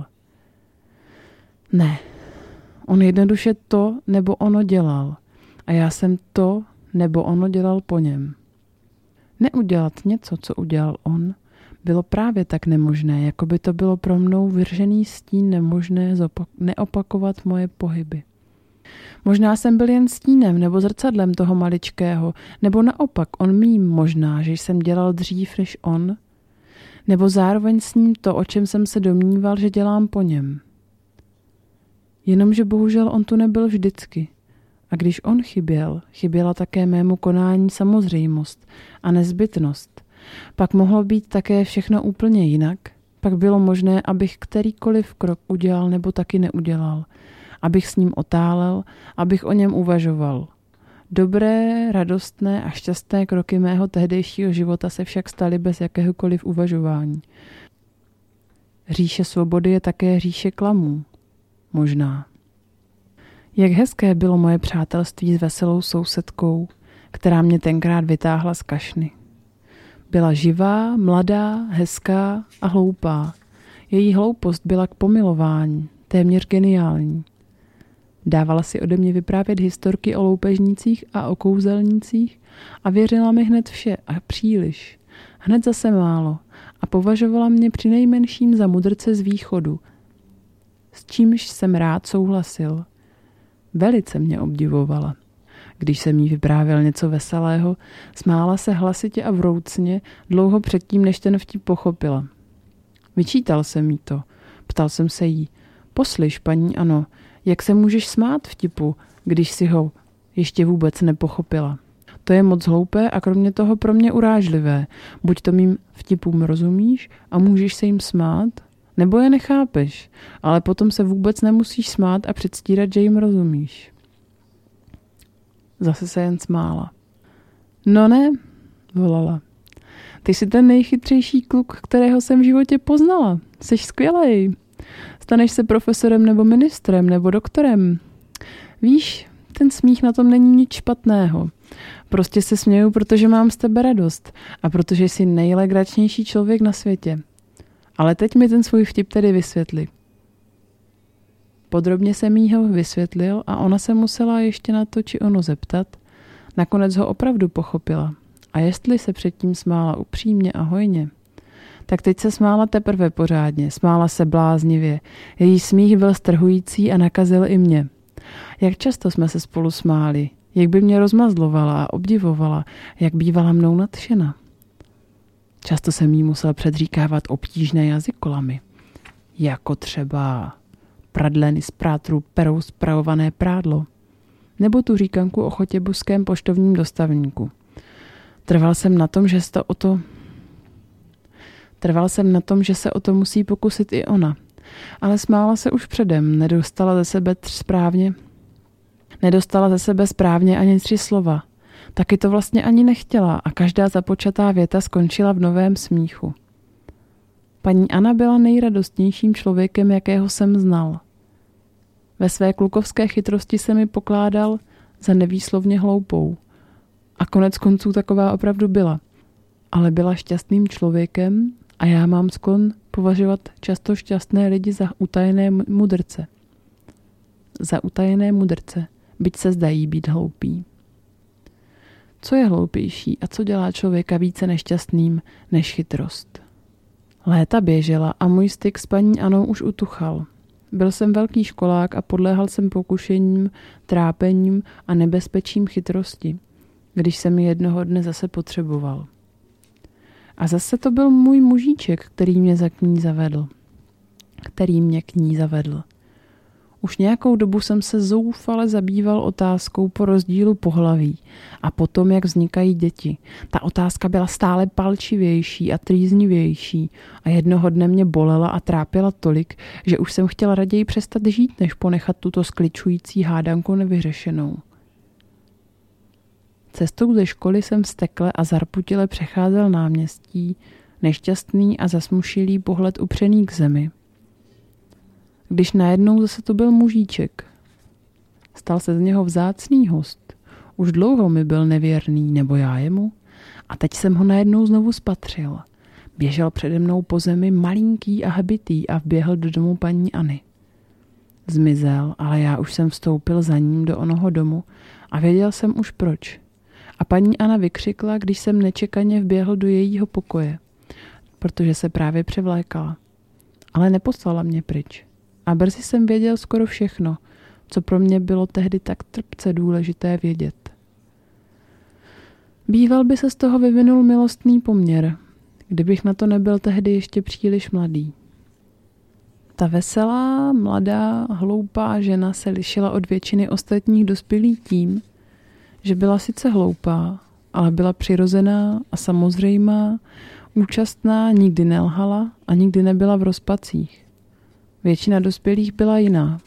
Ne, on jednoduše to nebo ono dělal a já jsem to nebo ono dělal po něm. Neudělat něco, co udělal on, bylo právě tak nemožné, jako by to bylo pro mnou vyřžený stín nemožné zopak- neopakovat moje pohyby. Možná jsem byl jen stínem nebo zrcadlem toho maličkého, nebo naopak on mým možná, že jsem dělal dřív než on, nebo zároveň s ním to, o čem jsem se domníval, že dělám po něm. Jenomže bohužel on tu nebyl vždycky. A když on chyběl, chyběla také mému konání samozřejmost a nezbytnost. Pak mohlo být také všechno úplně jinak, pak bylo možné, abych kterýkoliv krok udělal nebo taky neudělal. Abych s ním otálel, abych o něm uvažoval. Dobré, radostné a šťastné kroky mého tehdejšího života se však staly bez jakéhokoliv uvažování. Říše svobody je také říše klamů. Možná. Jak hezké bylo moje přátelství s veselou sousedkou, která mě tenkrát vytáhla z kašny. Byla živá, mladá, hezká a hloupá. Její hloupost byla k pomilování, téměř geniální. Dávala si ode mě vyprávět historky o loupežnících a o kouzelnících a věřila mi hned vše a příliš. Hned zase málo a považovala mě přinejmenším za mudrce z východu, s čímž jsem rád souhlasil. Velice mě obdivovala. Když jsem jí vyprávěl něco veselého, smála se hlasitě a vroucně dlouho předtím, než ten vtip pochopila. Vyčítal jsem jí to. Ptal jsem se jí, poslyš, paní Ano, jak se můžeš smát vtipu, když si ho ještě vůbec nepochopila? To je moc hloupé a kromě toho pro mě urážlivé. Buď to mým vtipům rozumíš a můžeš se jim smát, nebo je nechápeš, ale potom se vůbec nemusíš smát a předstírat, že jim rozumíš. Zase se jen smála. No ne, volala. Ty jsi ten nejchytřejší kluk, kterého jsem v životě poznala. Jsi skvělej. Staneš se profesorem nebo ministrem nebo doktorem. Víš, ten smích na tom není nic špatného. Prostě se směju, protože mám z tebe radost a protože jsi nejlegračnější člověk na světě. Ale teď mi ten svůj vtip tedy vysvětli. Podrobně jsem jí ho vysvětlil a ona se musela ještě na to či ono zeptat. Nakonec ho opravdu pochopila. A jestli se předtím smála upřímně a hojně, tak teď se smála teprve pořádně, smála se bláznivě. Její smích byl strhující a nakazil i mě. Jak často jsme se spolu smáli, jak by mě rozmazlovala a obdivovala, jak bývala mnou nadšena. Často jsem jí musel předříkávat obtížné jazykolamy, jako třeba pradleny z prátru perou spravované prádlo, nebo tu říkanku o chotěbuském poštovním dostavníku. Trval jsem na tom, že se o to Trval jsem na tom, že se o to musí pokusit i ona. Ale smála se už předem, nedostala ze sebe správně. Nedostala ze sebe správně ani tři slova. Taky to vlastně ani nechtěla a každá započatá věta skončila v novém smíchu. Paní Anna byla nejradostnějším člověkem, jakého jsem znal. Ve své klukovské chytrosti se mi pokládal za nevýslovně hloupou. A konec konců taková opravdu byla. Ale byla šťastným člověkem A já mám sklon považovat často šťastné lidi za utajené mudrce. Za utajené mudrce, byť se zdají být hloupí. Co je hloupější a co dělá člověka více nešťastným než chytrost? Léta běžela a můj styk s paní Anou už utuchal. Byl jsem velký školák a podléhal jsem pokušením, trápením a nebezpečím chytrosti, když jsem ji jednoho dne zase potřeboval. A zase to byl můj mužíček, který mě za k ní zavedl. Který mě k ní zavedl. Už nějakou dobu jsem se zoufale zabýval otázkou po rozdílu pohlaví a potom, jak vznikají děti. Ta otázka byla stále palčivější a trýznivější a jednoho dne mě bolela a trápila tolik, že už jsem chtěla raději přestat žít, než ponechat tuto skličující hádanku nevyřešenou. Cestou ze školy jsem vztekle a zarputile přecházel náměstí, nešťastný a zasmušilý pohled upřený k zemi. Když najednou zase to byl mužíček. Stal se z něho vzácný host. Už dlouho mi byl nevěrný, nebo já jemu. A teď jsem ho najednou znovu spatřil. Běžel přede mnou po zemi malinký a hbitý a vběhl do domu paní Any. Zmizel, ale já už jsem vstoupil za ním do onoho domu a věděl jsem už proč. A paní Ana vykřikla, když jsem nečekaně vběhl do jejího pokoje, protože se právě převlékala. Ale neposlala mě pryč. A brzy jsem věděl skoro všechno, co pro mě bylo tehdy tak trpce důležité vědět. Býval by se z toho vyvinul milostný poměr, kdybych na to nebyl tehdy ještě příliš mladý. Ta veselá, mladá, hloupá žena se lišila od většiny ostatních dospělých tím, že byla sice hloupá, ale byla přirozená a samozřejmá, účastná, nikdy nelhala a nikdy nebyla v rozpacích. Většina dospělých byla jiná.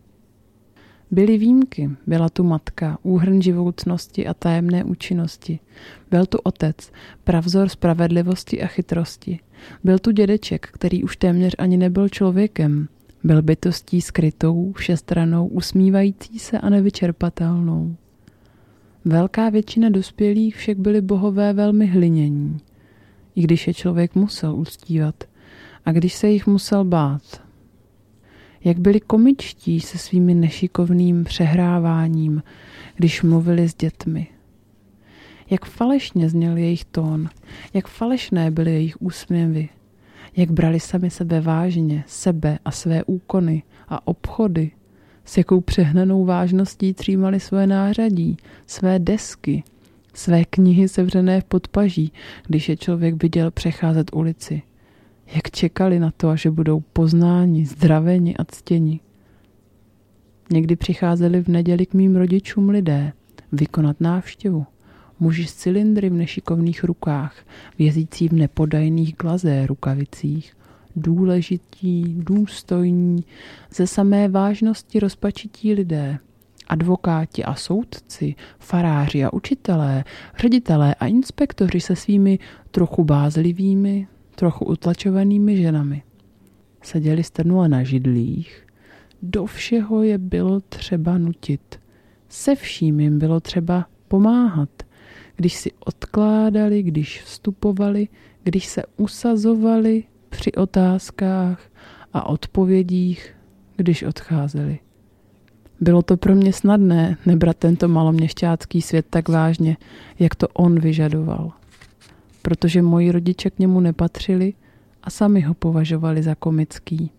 Byly výjimky, byla tu matka, úhrn živoucnosti a tajemné účinnosti. Byl tu otec, pravzor spravedlivosti a chytrosti. Byl tu dědeček, který už téměř ani nebyl člověkem. Byl bytostí skrytou, všestrannou, usmívající se a nevyčerpatelnou. Velká většina dospělých však byli bohové velmi hlinění, i když je člověk musel uctívat a když se jich musel bát. Jak byli komičtí se svými nešikovným přehráváním, když mluvili s dětmi. Jak falešně zněl jejich tón, jak falešné byly jejich úsměvy, jak brali sami sebe vážně, sebe a své úkony a obchody, s jakou přehnanou vážností třímali své nářadí, své desky, své knihy sevřené v podpaží, když je člověk viděl přecházet ulici. Jak čekali na to, že budou poznáni, zdraveni a ctěni. Někdy přicházeli v neděli k mým rodičům lidé vykonat návštěvu. Muži s cylindry v nešikovných rukách, vězící v nepodajných glazé rukavicích, důležití, důstojní, ze samé vážnosti rozpačití lidé, advokáti a soudci, faráři a učitelé, ředitelé a inspektoři se svými trochu bázlivými, trochu utlačovanými ženami. Seděli strnule na židlích, do všeho je bylo třeba nutit. Se vším jim bylo třeba pomáhat, když si odkládali, když vstupovali, když se usazovali při otázkách a odpovědích, když odcházeli. Bylo to pro mě snadné nebrat tento maloměšťácký svět tak vážně, jak to on vyžadoval. Protože moji rodiče k němu nepatřili a sami ho považovali za komický.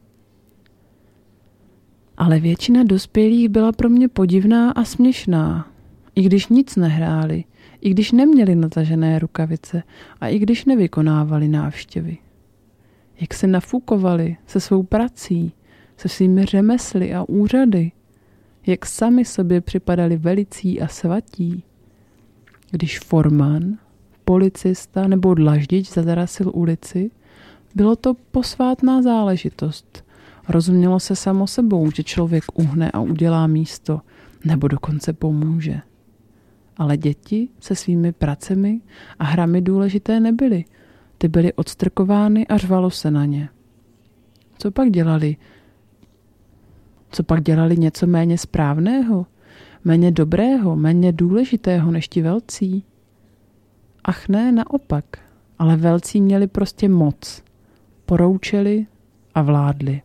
Ale většina dospělých byla pro mě podivná a směšná, i když nic nehráli, i když neměli natažené rukavice a i když nevykonávali návštěvy. Jak se nafukovali se svou prací, se svými řemesly a úřady, jak sami sobě připadali velicí a svatí. Když formán, policista nebo dlaždič zatarasil ulici, bylo to posvátná záležitost. Rozumělo se samo sebou, že člověk uhne a udělá místo, nebo dokonce pomůže. Ale děti se svými pracemi a hrami důležité nebyly. Ty byly odstrkovány a řvalo se na ně. Co pak dělali? Co pak dělali něco méně správného, méně dobrého, méně důležitého než ti velcí? Ach ne, naopak. Ale velcí měli prostě moc. poroučeli a vládli.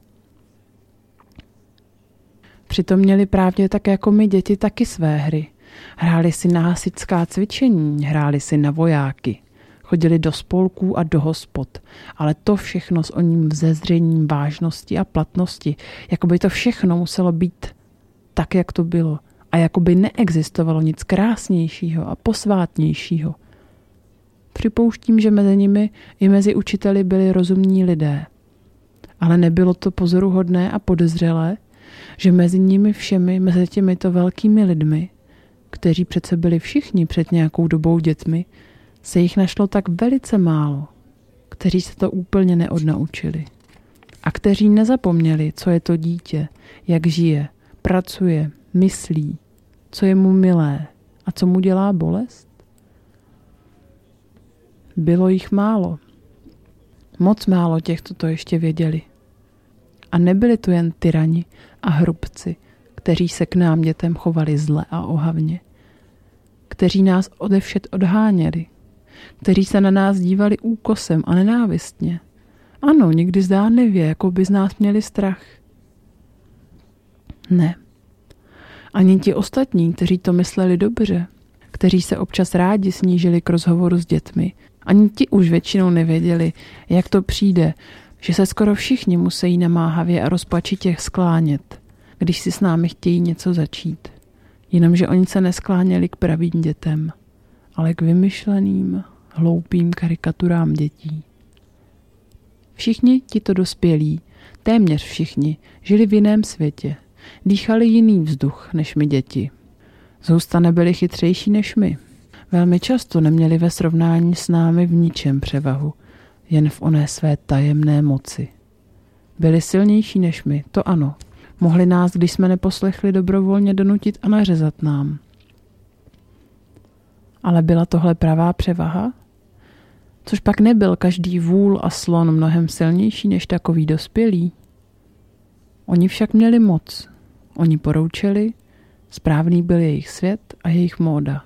Přitom měli právě tak jako my děti taky své hry. Hráli si na hasičská cvičení, hráli si na vojáky, chodili do spolků a do hospod, ale to všechno s oním vzezřením vážnosti a platnosti, jako by to všechno muselo být tak, jak to bylo a jako by neexistovalo nic krásnějšího a posvátnějšího. Připouštím, že mezi nimi i mezi učiteli byli rozumní lidé, ale nebylo to pozoruhodné a podezřelé, že mezi nimi všemi, mezi těmito velkými lidmi, kteří přece byli všichni před nějakou dobou dětmi, se jich našlo tak velice málo, kteří se to úplně neodnaučili a kteří nezapomněli, co je to dítě, jak žije, pracuje, myslí, co je mu milé a co mu dělá bolest. Bylo jich málo. Moc málo těch, co to ještě věděli. A nebyli to jen tyrani a hrubci, kteří se k nám dětem chovali zle a ohavně, kteří nás odevšet odháněli, kteří se na nás dívali úkosem a nenávistně. Ano, někdy zdánlivě, jako by z nás měli strach. Ne. Ani ti ostatní, kteří to mysleli dobře, kteří se občas rádi snížili k rozhovoru s dětmi, ani ti už většinou nevěděli, jak to přijde, že se skoro všichni musí namáhavě a rozpačitě sklánět, když si s námi chtějí něco začít. Jenomže oni se neskláněli k pravým dětem, ale k vymyšleným, hloupým karikaturám dětí. Všichni tito dospělí, téměř všichni, žili v jiném světě, dýchali jiný vzduch než my děti. Zhusta nebyli chytřejší než my. Velmi často neměli ve srovnání s námi v ničem převahu, jen v oné své tajemné moci. Byli silnější než my, to ano. Mohli nás, když jsme neposlechli, dobrovolně donutit a nařezat nám. Ale byla tohle pravá převaha? Což pak nebyl každý vůl a slon mnohem silnější než takový dospělý? Oni však měli moc. Oni poroučeli, správný byl jejich svět a jejich móda.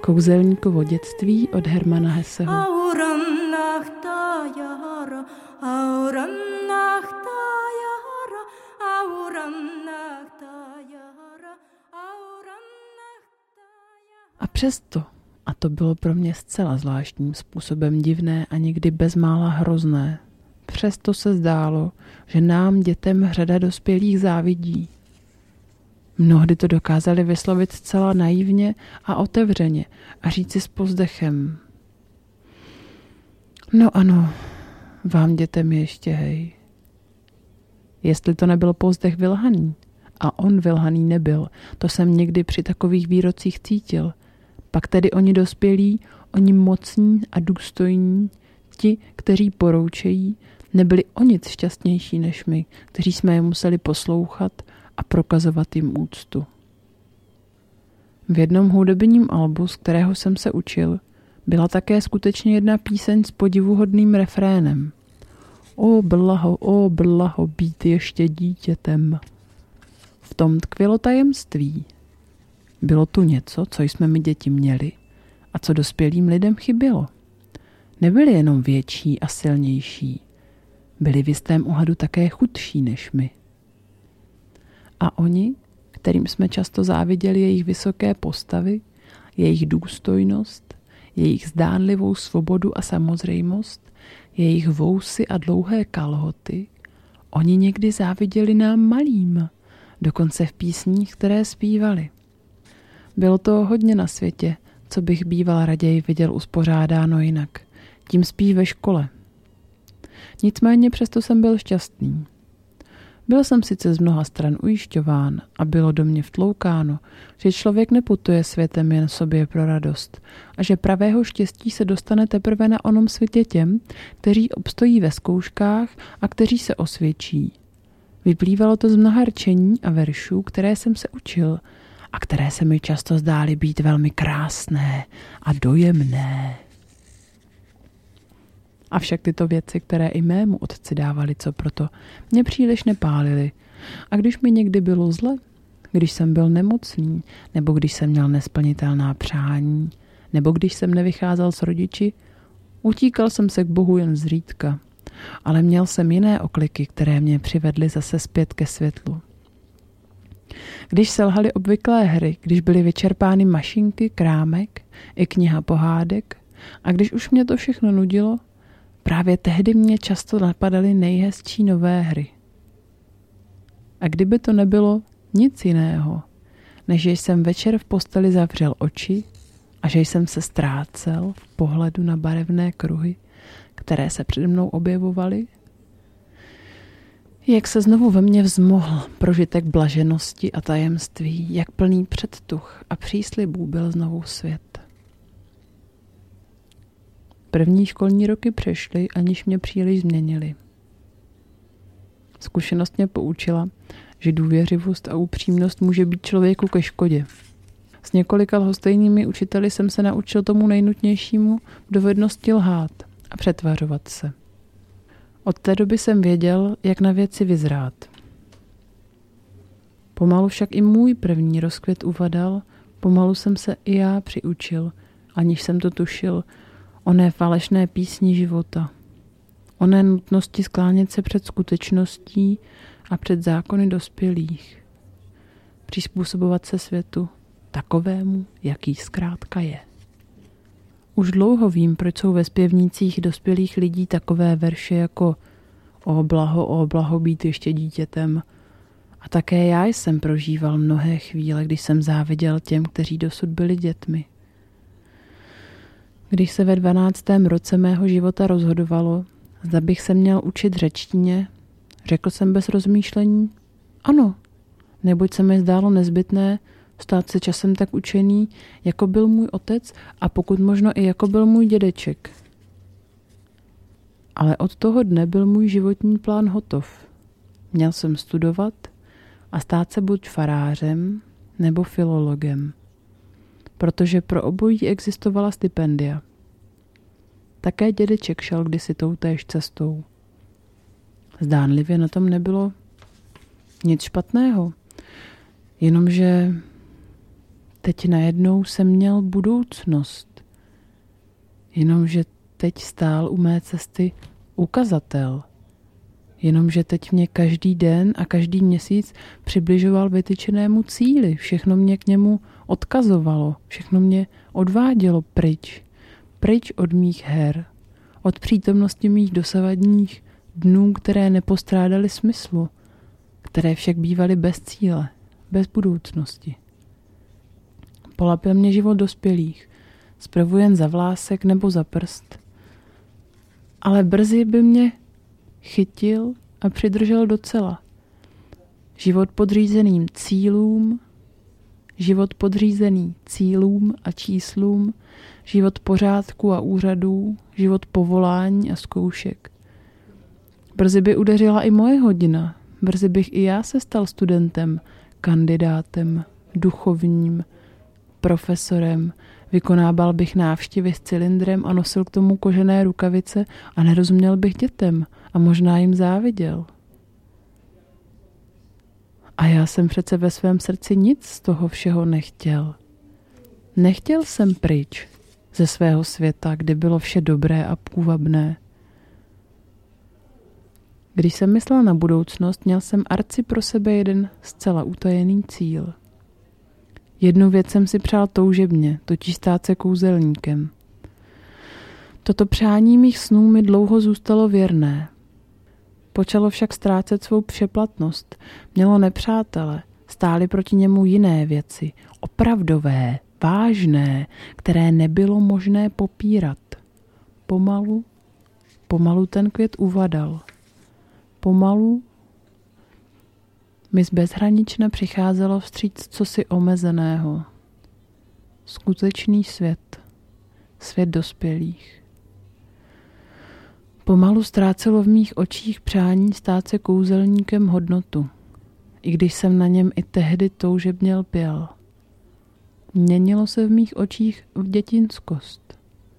Kouzelníkovo dětství od Hermana Hesseho. A přesto, a to bylo pro mě zcela zvláštním způsobem divné a někdy bezmála hrozné, přesto se zdálo, že nám dětem řada dospělých závidí. Mnohdy to dokázali vyslovit zcela naivně a otevřeně a říci s povzdechem: no ano, vám dětem je ještě hej. Jestli to nebyl povzdech vylhaný, a on vylhaný nebyl, to jsem někdy při takových výrocích cítil, pak tedy oni dospělí, oni mocní a důstojní, ti, kteří poroučejí, nebyli o nic šťastnější než my, kteří jsme je museli poslouchat a prokazovat jim úctu. V jednom hudebním albu, z kterého jsem se učil, byla také skutečně jedna píseň s podivuhodným refrénem. O blaho, o blaho, být ještě dítětem. V tom tkvělo tajemství. Bylo tu něco, co jsme my děti měli a co dospělým lidem chybělo. Nebyli jenom větší a silnější, byli v jistém ohledu také chudší než my. A oni, kterým jsme často záviděli jejich vysoké postavy, jejich důstojnost, jejich zdánlivou svobodu a samozřejmost, jejich vousy a dlouhé kalhoty, oni někdy záviděli nám malým, dokonce v písních, které zpívali. Bylo to hodně na světě, co bych býval raději viděl uspořádáno jinak, tím spíš ve škole. Nicméně přesto jsem byl šťastný. Byl jsem sice z mnoha stran ujišťován a bylo do mě vtloukáno, že člověk neputuje světem jen sobě pro radost a že pravého štěstí se dostane teprve na onom světě těm, kteří obstojí ve zkouškách a kteří se osvědčí. Vyplývalo to z mnoha rčení a veršů, které jsem se učil a které se mi často zdály být velmi krásné a dojemné. Avšak tyto věci, které i mému otci dávali co proto, mě příliš nepálily. A když mi někdy bylo zle, když jsem byl nemocný, nebo když jsem měl nesplnitelná přání, nebo když jsem nevycházel s rodiči, utíkal jsem se k Bohu jen zřídka. Ale měl jsem jiné okliky, které mě přivedly zase zpět ke světlu. Když selhaly obvyklé hry, když byly vyčerpány mašinky, krámek i kniha pohádek a když už mě to všechno nudilo, právě tehdy mě často napadaly nejhezčí nové hry. A kdyby to nebylo nic jiného, než že jsem večer v posteli zavřel oči a že jsem se ztrácel v pohledu na barevné kruhy, které se přede mnou objevovaly, jak se znovu ve mně vzmohl prožitek blaženosti a tajemství, jak plný předtuch a příslibů byl znovu svět. První školní roky přešly, aniž mě příliš změnily. Zkušenost mě poučila, že důvěřivost a upřímnost může být člověku ke škodě. S několika lhostejnými učiteli jsem se naučil tomu nejnutnějšímu dovednosti lhát a přetvařovat se. Od té doby jsem věděl, jak na věci vyzrát. Pomalu však i můj první rozkvět uvadal, pomalu jsem se i já přiučil, aniž jsem to tušil, oné falešné písni života, oné nutnosti sklánět se před skutečností a před zákony dospělých, přizpůsobovat se světu takovému, jaký zkrátka je. Už dlouho vím, proč jsou ve zpěvnících dospělých lidí takové verše jako o blaho, o blaho být ještě dítětem. A také já jsem prožíval mnohé chvíle, když jsem záviděl těm, kteří dosud byli dětmi. Když se ve dvanáctém roce mého života rozhodovalo, zda bych se měl učit řečtině, řekl jsem bez rozmýšlení ano, neboť se mi zdálo nezbytné stát se časem tak učený, jako byl můj otec a pokud možno i jako byl můj dědeček. Ale od toho dne byl můj životní plán hotov. Měl jsem studovat a stát se buď farářem nebo filologem, protože pro obojí existovala stipendia. Také dědeček šel kdysi toutéž cestou. Zdánlivě na tom nebylo nic špatného, jenomže teď najednou jsem měl budoucnost. Jenomže teď stál u mé cesty ukazatel. Jenomže teď mě každý den a každý měsíc přibližoval vytyčenému cíli. Všechno mě k němu odkazovalo. Všechno mě odvádělo pryč. Pryč od mých her. Od přítomnosti mých dosavadních dnů, které nepostrádaly smyslu. Které však bývaly bez cíle. Bez budoucnosti. Polapil mě život dospělých. Zprvu jen za vlásek nebo za prst. Ale brzy by mě chytil a přidržel docela. Život podřízeným cílům, život podřízený cílům a číslům, život pořádku a úřadů, život povolání a zkoušek. Brzy by udeřila i moje hodina, brzy bych i já se stal studentem, kandidátem, duchovním, profesorem, vykonával bych návštěvy s cylindrem a nosil k tomu kožené rukavice a nerozuměl bych dětem a možná jim záviděl. A já jsem přece ve svém srdci nic z toho všeho nechtěl. Nechtěl jsem pryč ze svého světa, kde bylo vše dobré a půvabné. Když jsem myslel na budoucnost, měl jsem arci pro sebe jeden zcela utajený cíl. Jednu věc jsem si přál toužebně, totiž stát se kouzelníkem. Toto přání mých snů mi dlouho zůstalo věrné. Počalo však ztrácet svou přeplatnost. Mělo nepřátele, stály proti němu jiné věci, opravdové, vážné, které nebylo možné popírat. Pomalu, pomalu ten květ uvadal. Pomalu mi z bezhranična přicházelo vstříc cosi omezeného. Skutečný svět. Svět dospělých. Pomalu ztrácelo v mých očích přání stát se kouzelníkem hodnotu, i když jsem na něm i tehdy toužebně lpěl. Měnilo se v mých očích v dětinskost.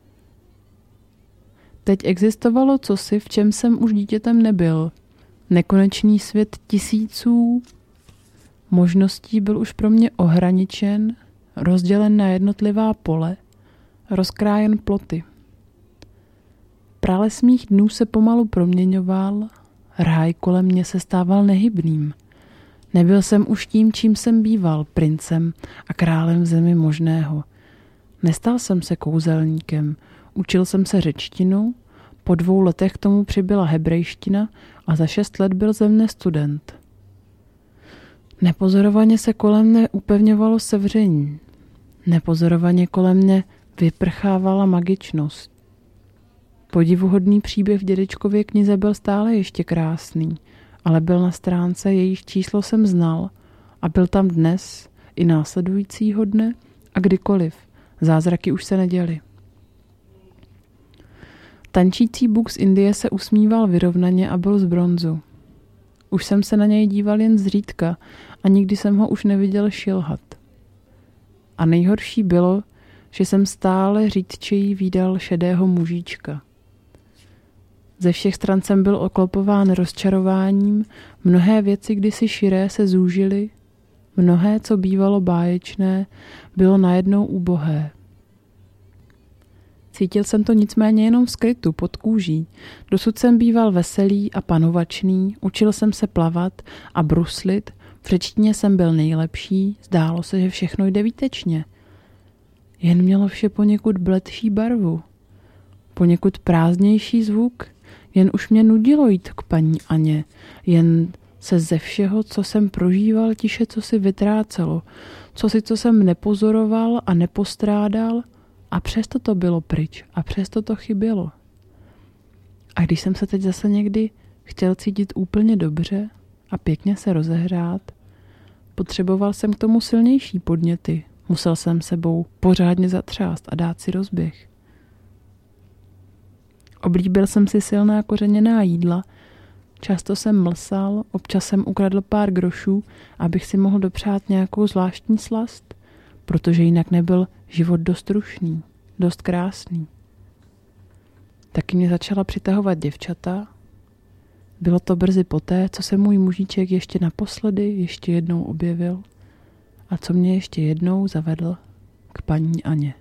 Teď existovalo cosi, v čem jsem už dítětem nebyl. Nekonečný svět tisíců možností byl už pro mě ohraničen, rozdělen na jednotlivá pole, rozkrájen ploty. Prales mých dnů se pomalu proměňoval, ráj kolem mě se stával nehybným. Nebyl jsem už tím, čím jsem býval, princem a králem v zemi možného. Nestal jsem se kouzelníkem, učil jsem se řečtinu, po dvou letech k tomu přibyla hebrejština a za šest let byl ze mne student. Nepozorovaně se kolem mne upevňovalo sevření. Nepozorovaně kolem mne vyprchávala magičnost. Podivuhodný příběh v dědečkově knize byl stále ještě krásný, ale byl na stránce, jejíž číslo jsem znal a byl tam dnes i následujícího dne a kdykoliv. Zázraky už se neděly. Tančící Bůh z Indie se usmíval vyrovnaně a byl z bronzu. Už jsem se na něj díval jen zřídka a nikdy jsem ho už neviděl šilhat. A nejhorší bylo, že jsem stále řídčeji vídal šedého mužíčka. Ze všech stran jsem byl oklopován rozčarováním, mnohé věci kdysi širé se zúžily, mnohé, co bývalo báječné, bylo najednou ubohé. Cítil jsem to nicméně jenom v skrytu, pod kůží. Dosud jsem býval veselý a panovačný, učil jsem se plavat a bruslit, v řečtině jsem byl nejlepší, zdálo se, že všechno jde výtečně. Jen mělo vše poněkud bledší barvu, poněkud prázdnější zvuk, jen už mě nudilo jít k paní Aně, jen se ze všeho, co jsem prožíval, tiše co si vytrácelo, co si, co jsem nepozoroval a nepostrádal, a přesto to bylo pryč a přesto to chybělo. A když jsem se teď zase někdy chtěl cítit úplně dobře a pěkně se rozehrát, potřeboval jsem k tomu silnější podněty. Musel jsem sebou pořádně zatřást a dát si rozběh. Oblíbil jsem si silná kořeněná jídla, často jsem mlsal, občas jsem ukradl pár grošů, abych si mohl dopřát nějakou zvláštní slast, protože jinak nebyl život dost rušný, dost krásný. Taky mě začala přitahovat děvčata. Bylo to brzy poté, co se můj mužíček ještě naposledy, ještě jednou objevil a co mě ještě jednou zavedl k paní Aně.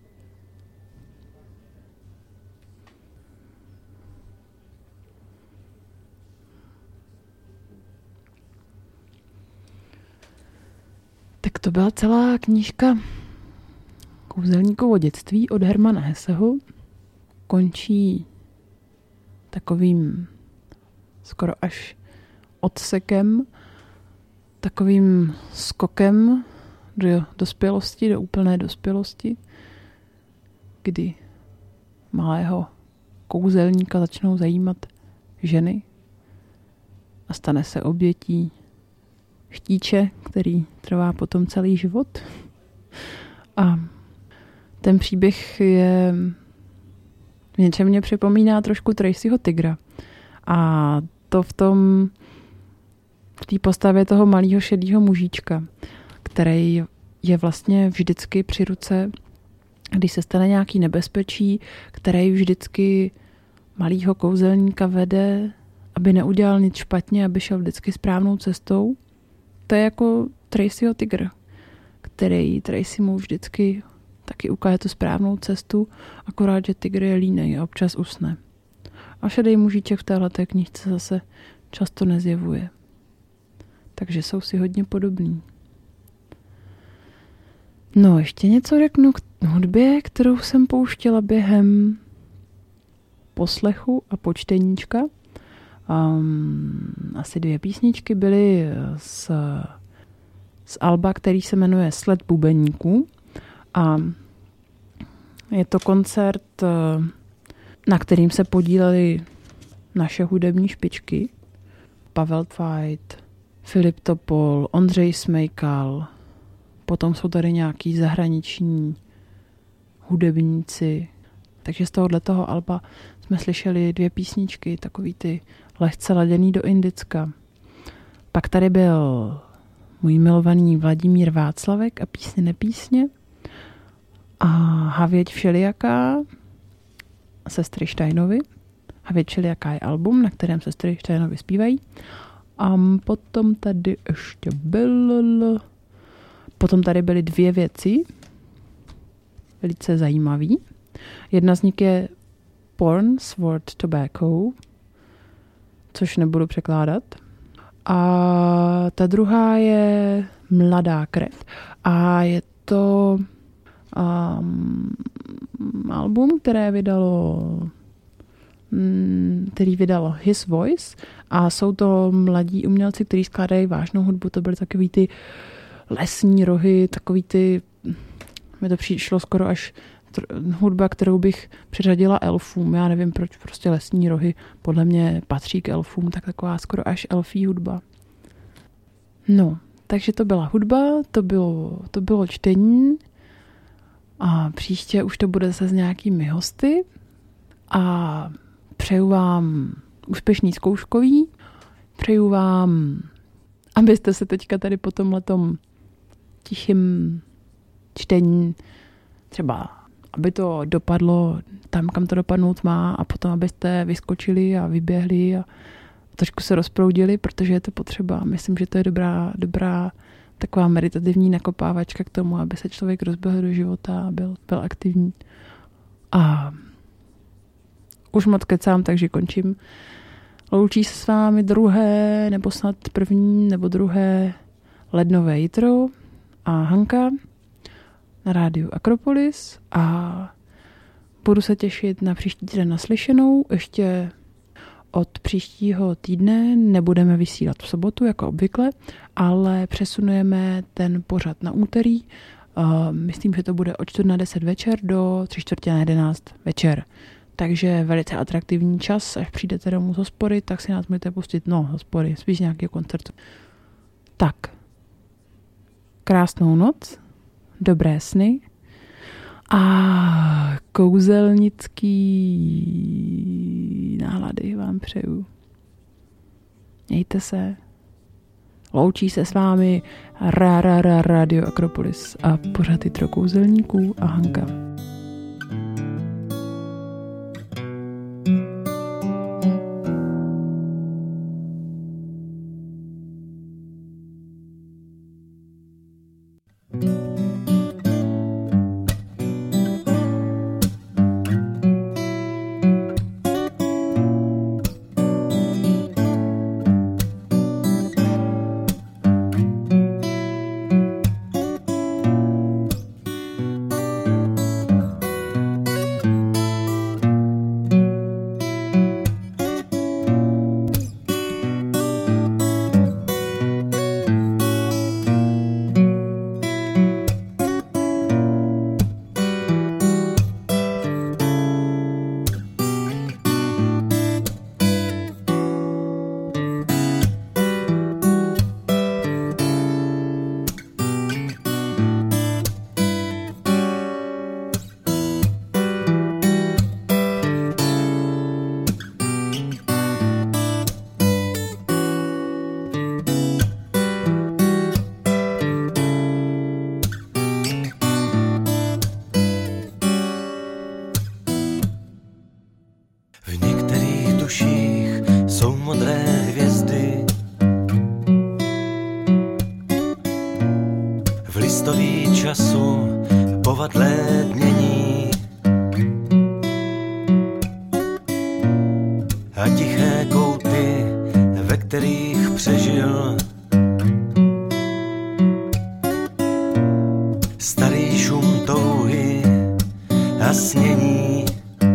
Tak to byla celá knížka Kouzelníkovo dětství od Hermana Hesseho. Končí takovým skoro až odsekem, takovým skokem do dospělosti, do úplné dospělosti, kdy malého kouzelníka začnou zajímat ženy a stane se obětí chtíče, který trvá potom celý život. A ten příběh je v něčem mě připomíná trošku Tracyho tygra. A to v tom v té postavě toho malého šedého mužíčka, který je vlastně vždycky při ruce, když se stane nějaký nebezpečí, který vždycky malýho kouzelníka vede, aby neudělal nic špatně, aby šel vždycky správnou cestou. To je jako Tracyho tygr, který Tracy mu vždycky taky ukáže tu správnou cestu, akorát, že tygr je línej a občas usne. A šedej mužíček v téhleté knížce zase často nezjevuje. Takže jsou si hodně podobní. No, ještě něco řeknu k hudbě, kterou jsem pouštěla během poslechu a počteníčka. Um, asi dvě písničky byly z, z alba, který se jmenuje Sled bubeníků. A je to koncert, na kterým se podíleli naše hudební špičky. Pavel Tveit, Filip Topol, Ondřej Smejkal, potom jsou tady nějaký zahraniční hudebníci. Takže z tohoto alba jsme slyšeli dvě písničky, takový ty lehce laděný do Indicka. Pak tady byl můj milovaný Vladimír Václavek a Písně nepísně. A Havěť všelijaká sestry Steinovi. Havěť všelijaká je album, na kterém sestry Steinovi zpívají. A potom tady ještě byl... Potom tady byly dvě věci, velice zajímavý. Jedna z nich je Porn Sword Tobacco, což nebudu překládat. A ta druhá je Mladá krev. A je to um, album, které vydalo který vydalo His Voice a jsou to mladí umělci, kteří skládají vážnou hudbu. To byly takový ty lesní rohy, takový ty, mi to přišlo skoro až tr- hudba, kterou bych přiřadila elfům. Já nevím, proč prostě lesní rohy podle mě patří k elfům, tak taková skoro až elfí hudba. No, takže to byla hudba, to bylo, to bylo čtení a příště už to bude zase s nějakými hosty a přeju vám úspěšný zkouškový, přeju vám, abyste se teďka tady po tomhletom tichým čtení třeba, aby to dopadlo tam, kam to dopadnout má a potom, abyste vyskočili a vyběhli a trošku se rozproudili, protože je to potřeba. Myslím, že to je dobrá, dobrá taková meditativní nakopávačka k tomu, aby se člověk rozběhl do života a byl, byl aktivní. A už moc kecám, takže končím. Loučí se s vámi druhé, nebo snad první, nebo druhé lednové jitro a Hanka na rádiu Akropolis a budu se těšit na příští týden naslyšenou. Ještě od příštího týdne nebudeme vysílat v sobotu, jako obvykle, ale přesunujeme ten pořad na úterý. Uh, myslím, že to od čtvrt na deset večer do tři čtvrtě na jedenáct večer. Takže velice atraktivní čas, až přijdete domů z hospody, tak si nás můžete pustit, no, hospody, spíš nějaký koncert. Tak, krásnou noc, dobré sny a kouzelnický nálady vám přeju. Mějte se. Loučí se s vámi Ra, Ra, Ra, Radio Akropolis a pořád jitro kouzelníků a Hanka. duších jsou modré hvězdy. V listový času povadlé dnění a tiché kouty, ve kterých přežil starý šum touhy a snění.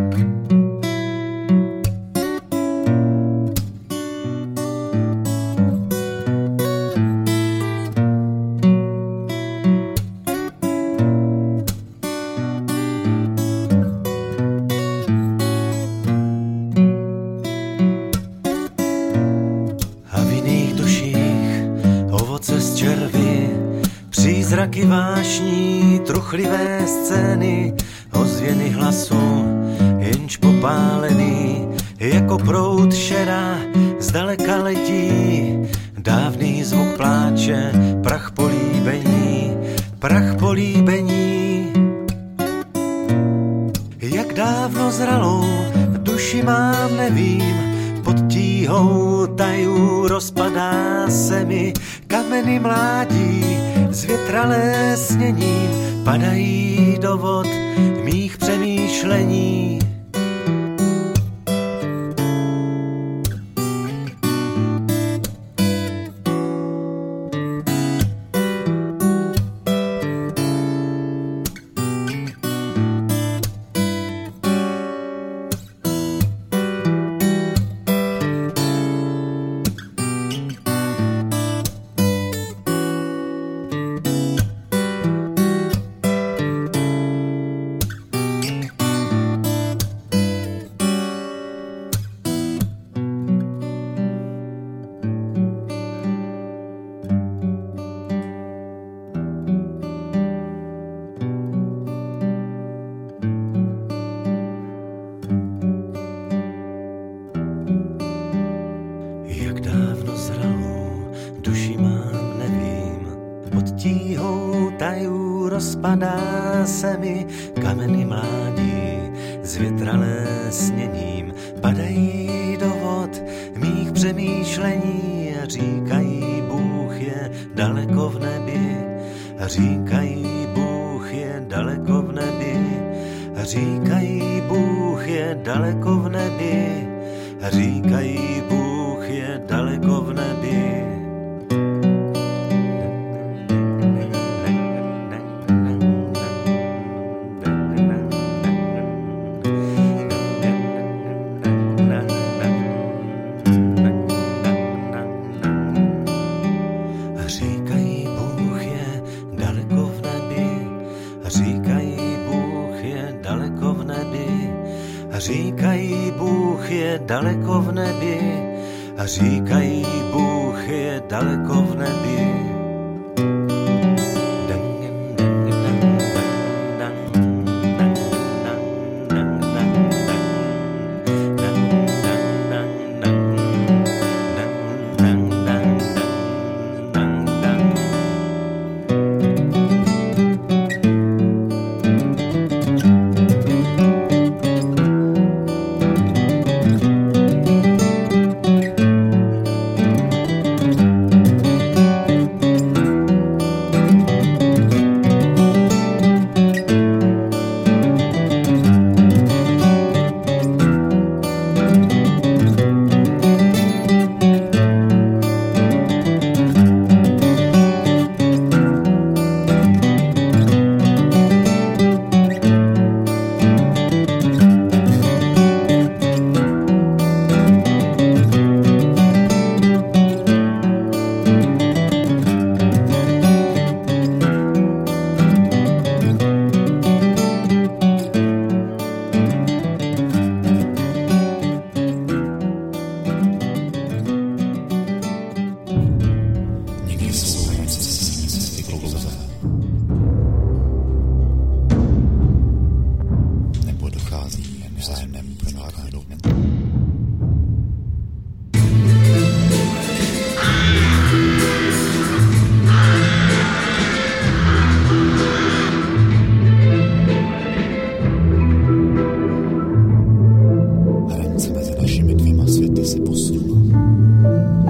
Přízraky vášní, truchlivé scény, ozvěny hlasu, jenž popálený, jako proud šera, zdaleka letí, dávný zvuk pláče, prach políbení, prach políbení. Jak dávno zralou duši mám, nevím, pod tíhou tajů rozpadá se mi kameny mládí, zvětralé sněním padají do vod mých přemýšlení. Rozpadá se mi kameny mládí, zvětralé sněním padají do vod mých přemýšlení a říkají, Bůh je daleko v nebi, a říkají, Bůh je daleko v nebi, a říkají, Bůh je daleko v nebi, a říkají, Bůh je daleko v nebi. Říkají, Bůh je daleko v nebi, a říkají, Bůh je daleko v nebi. našimi dvěma světy se posunula.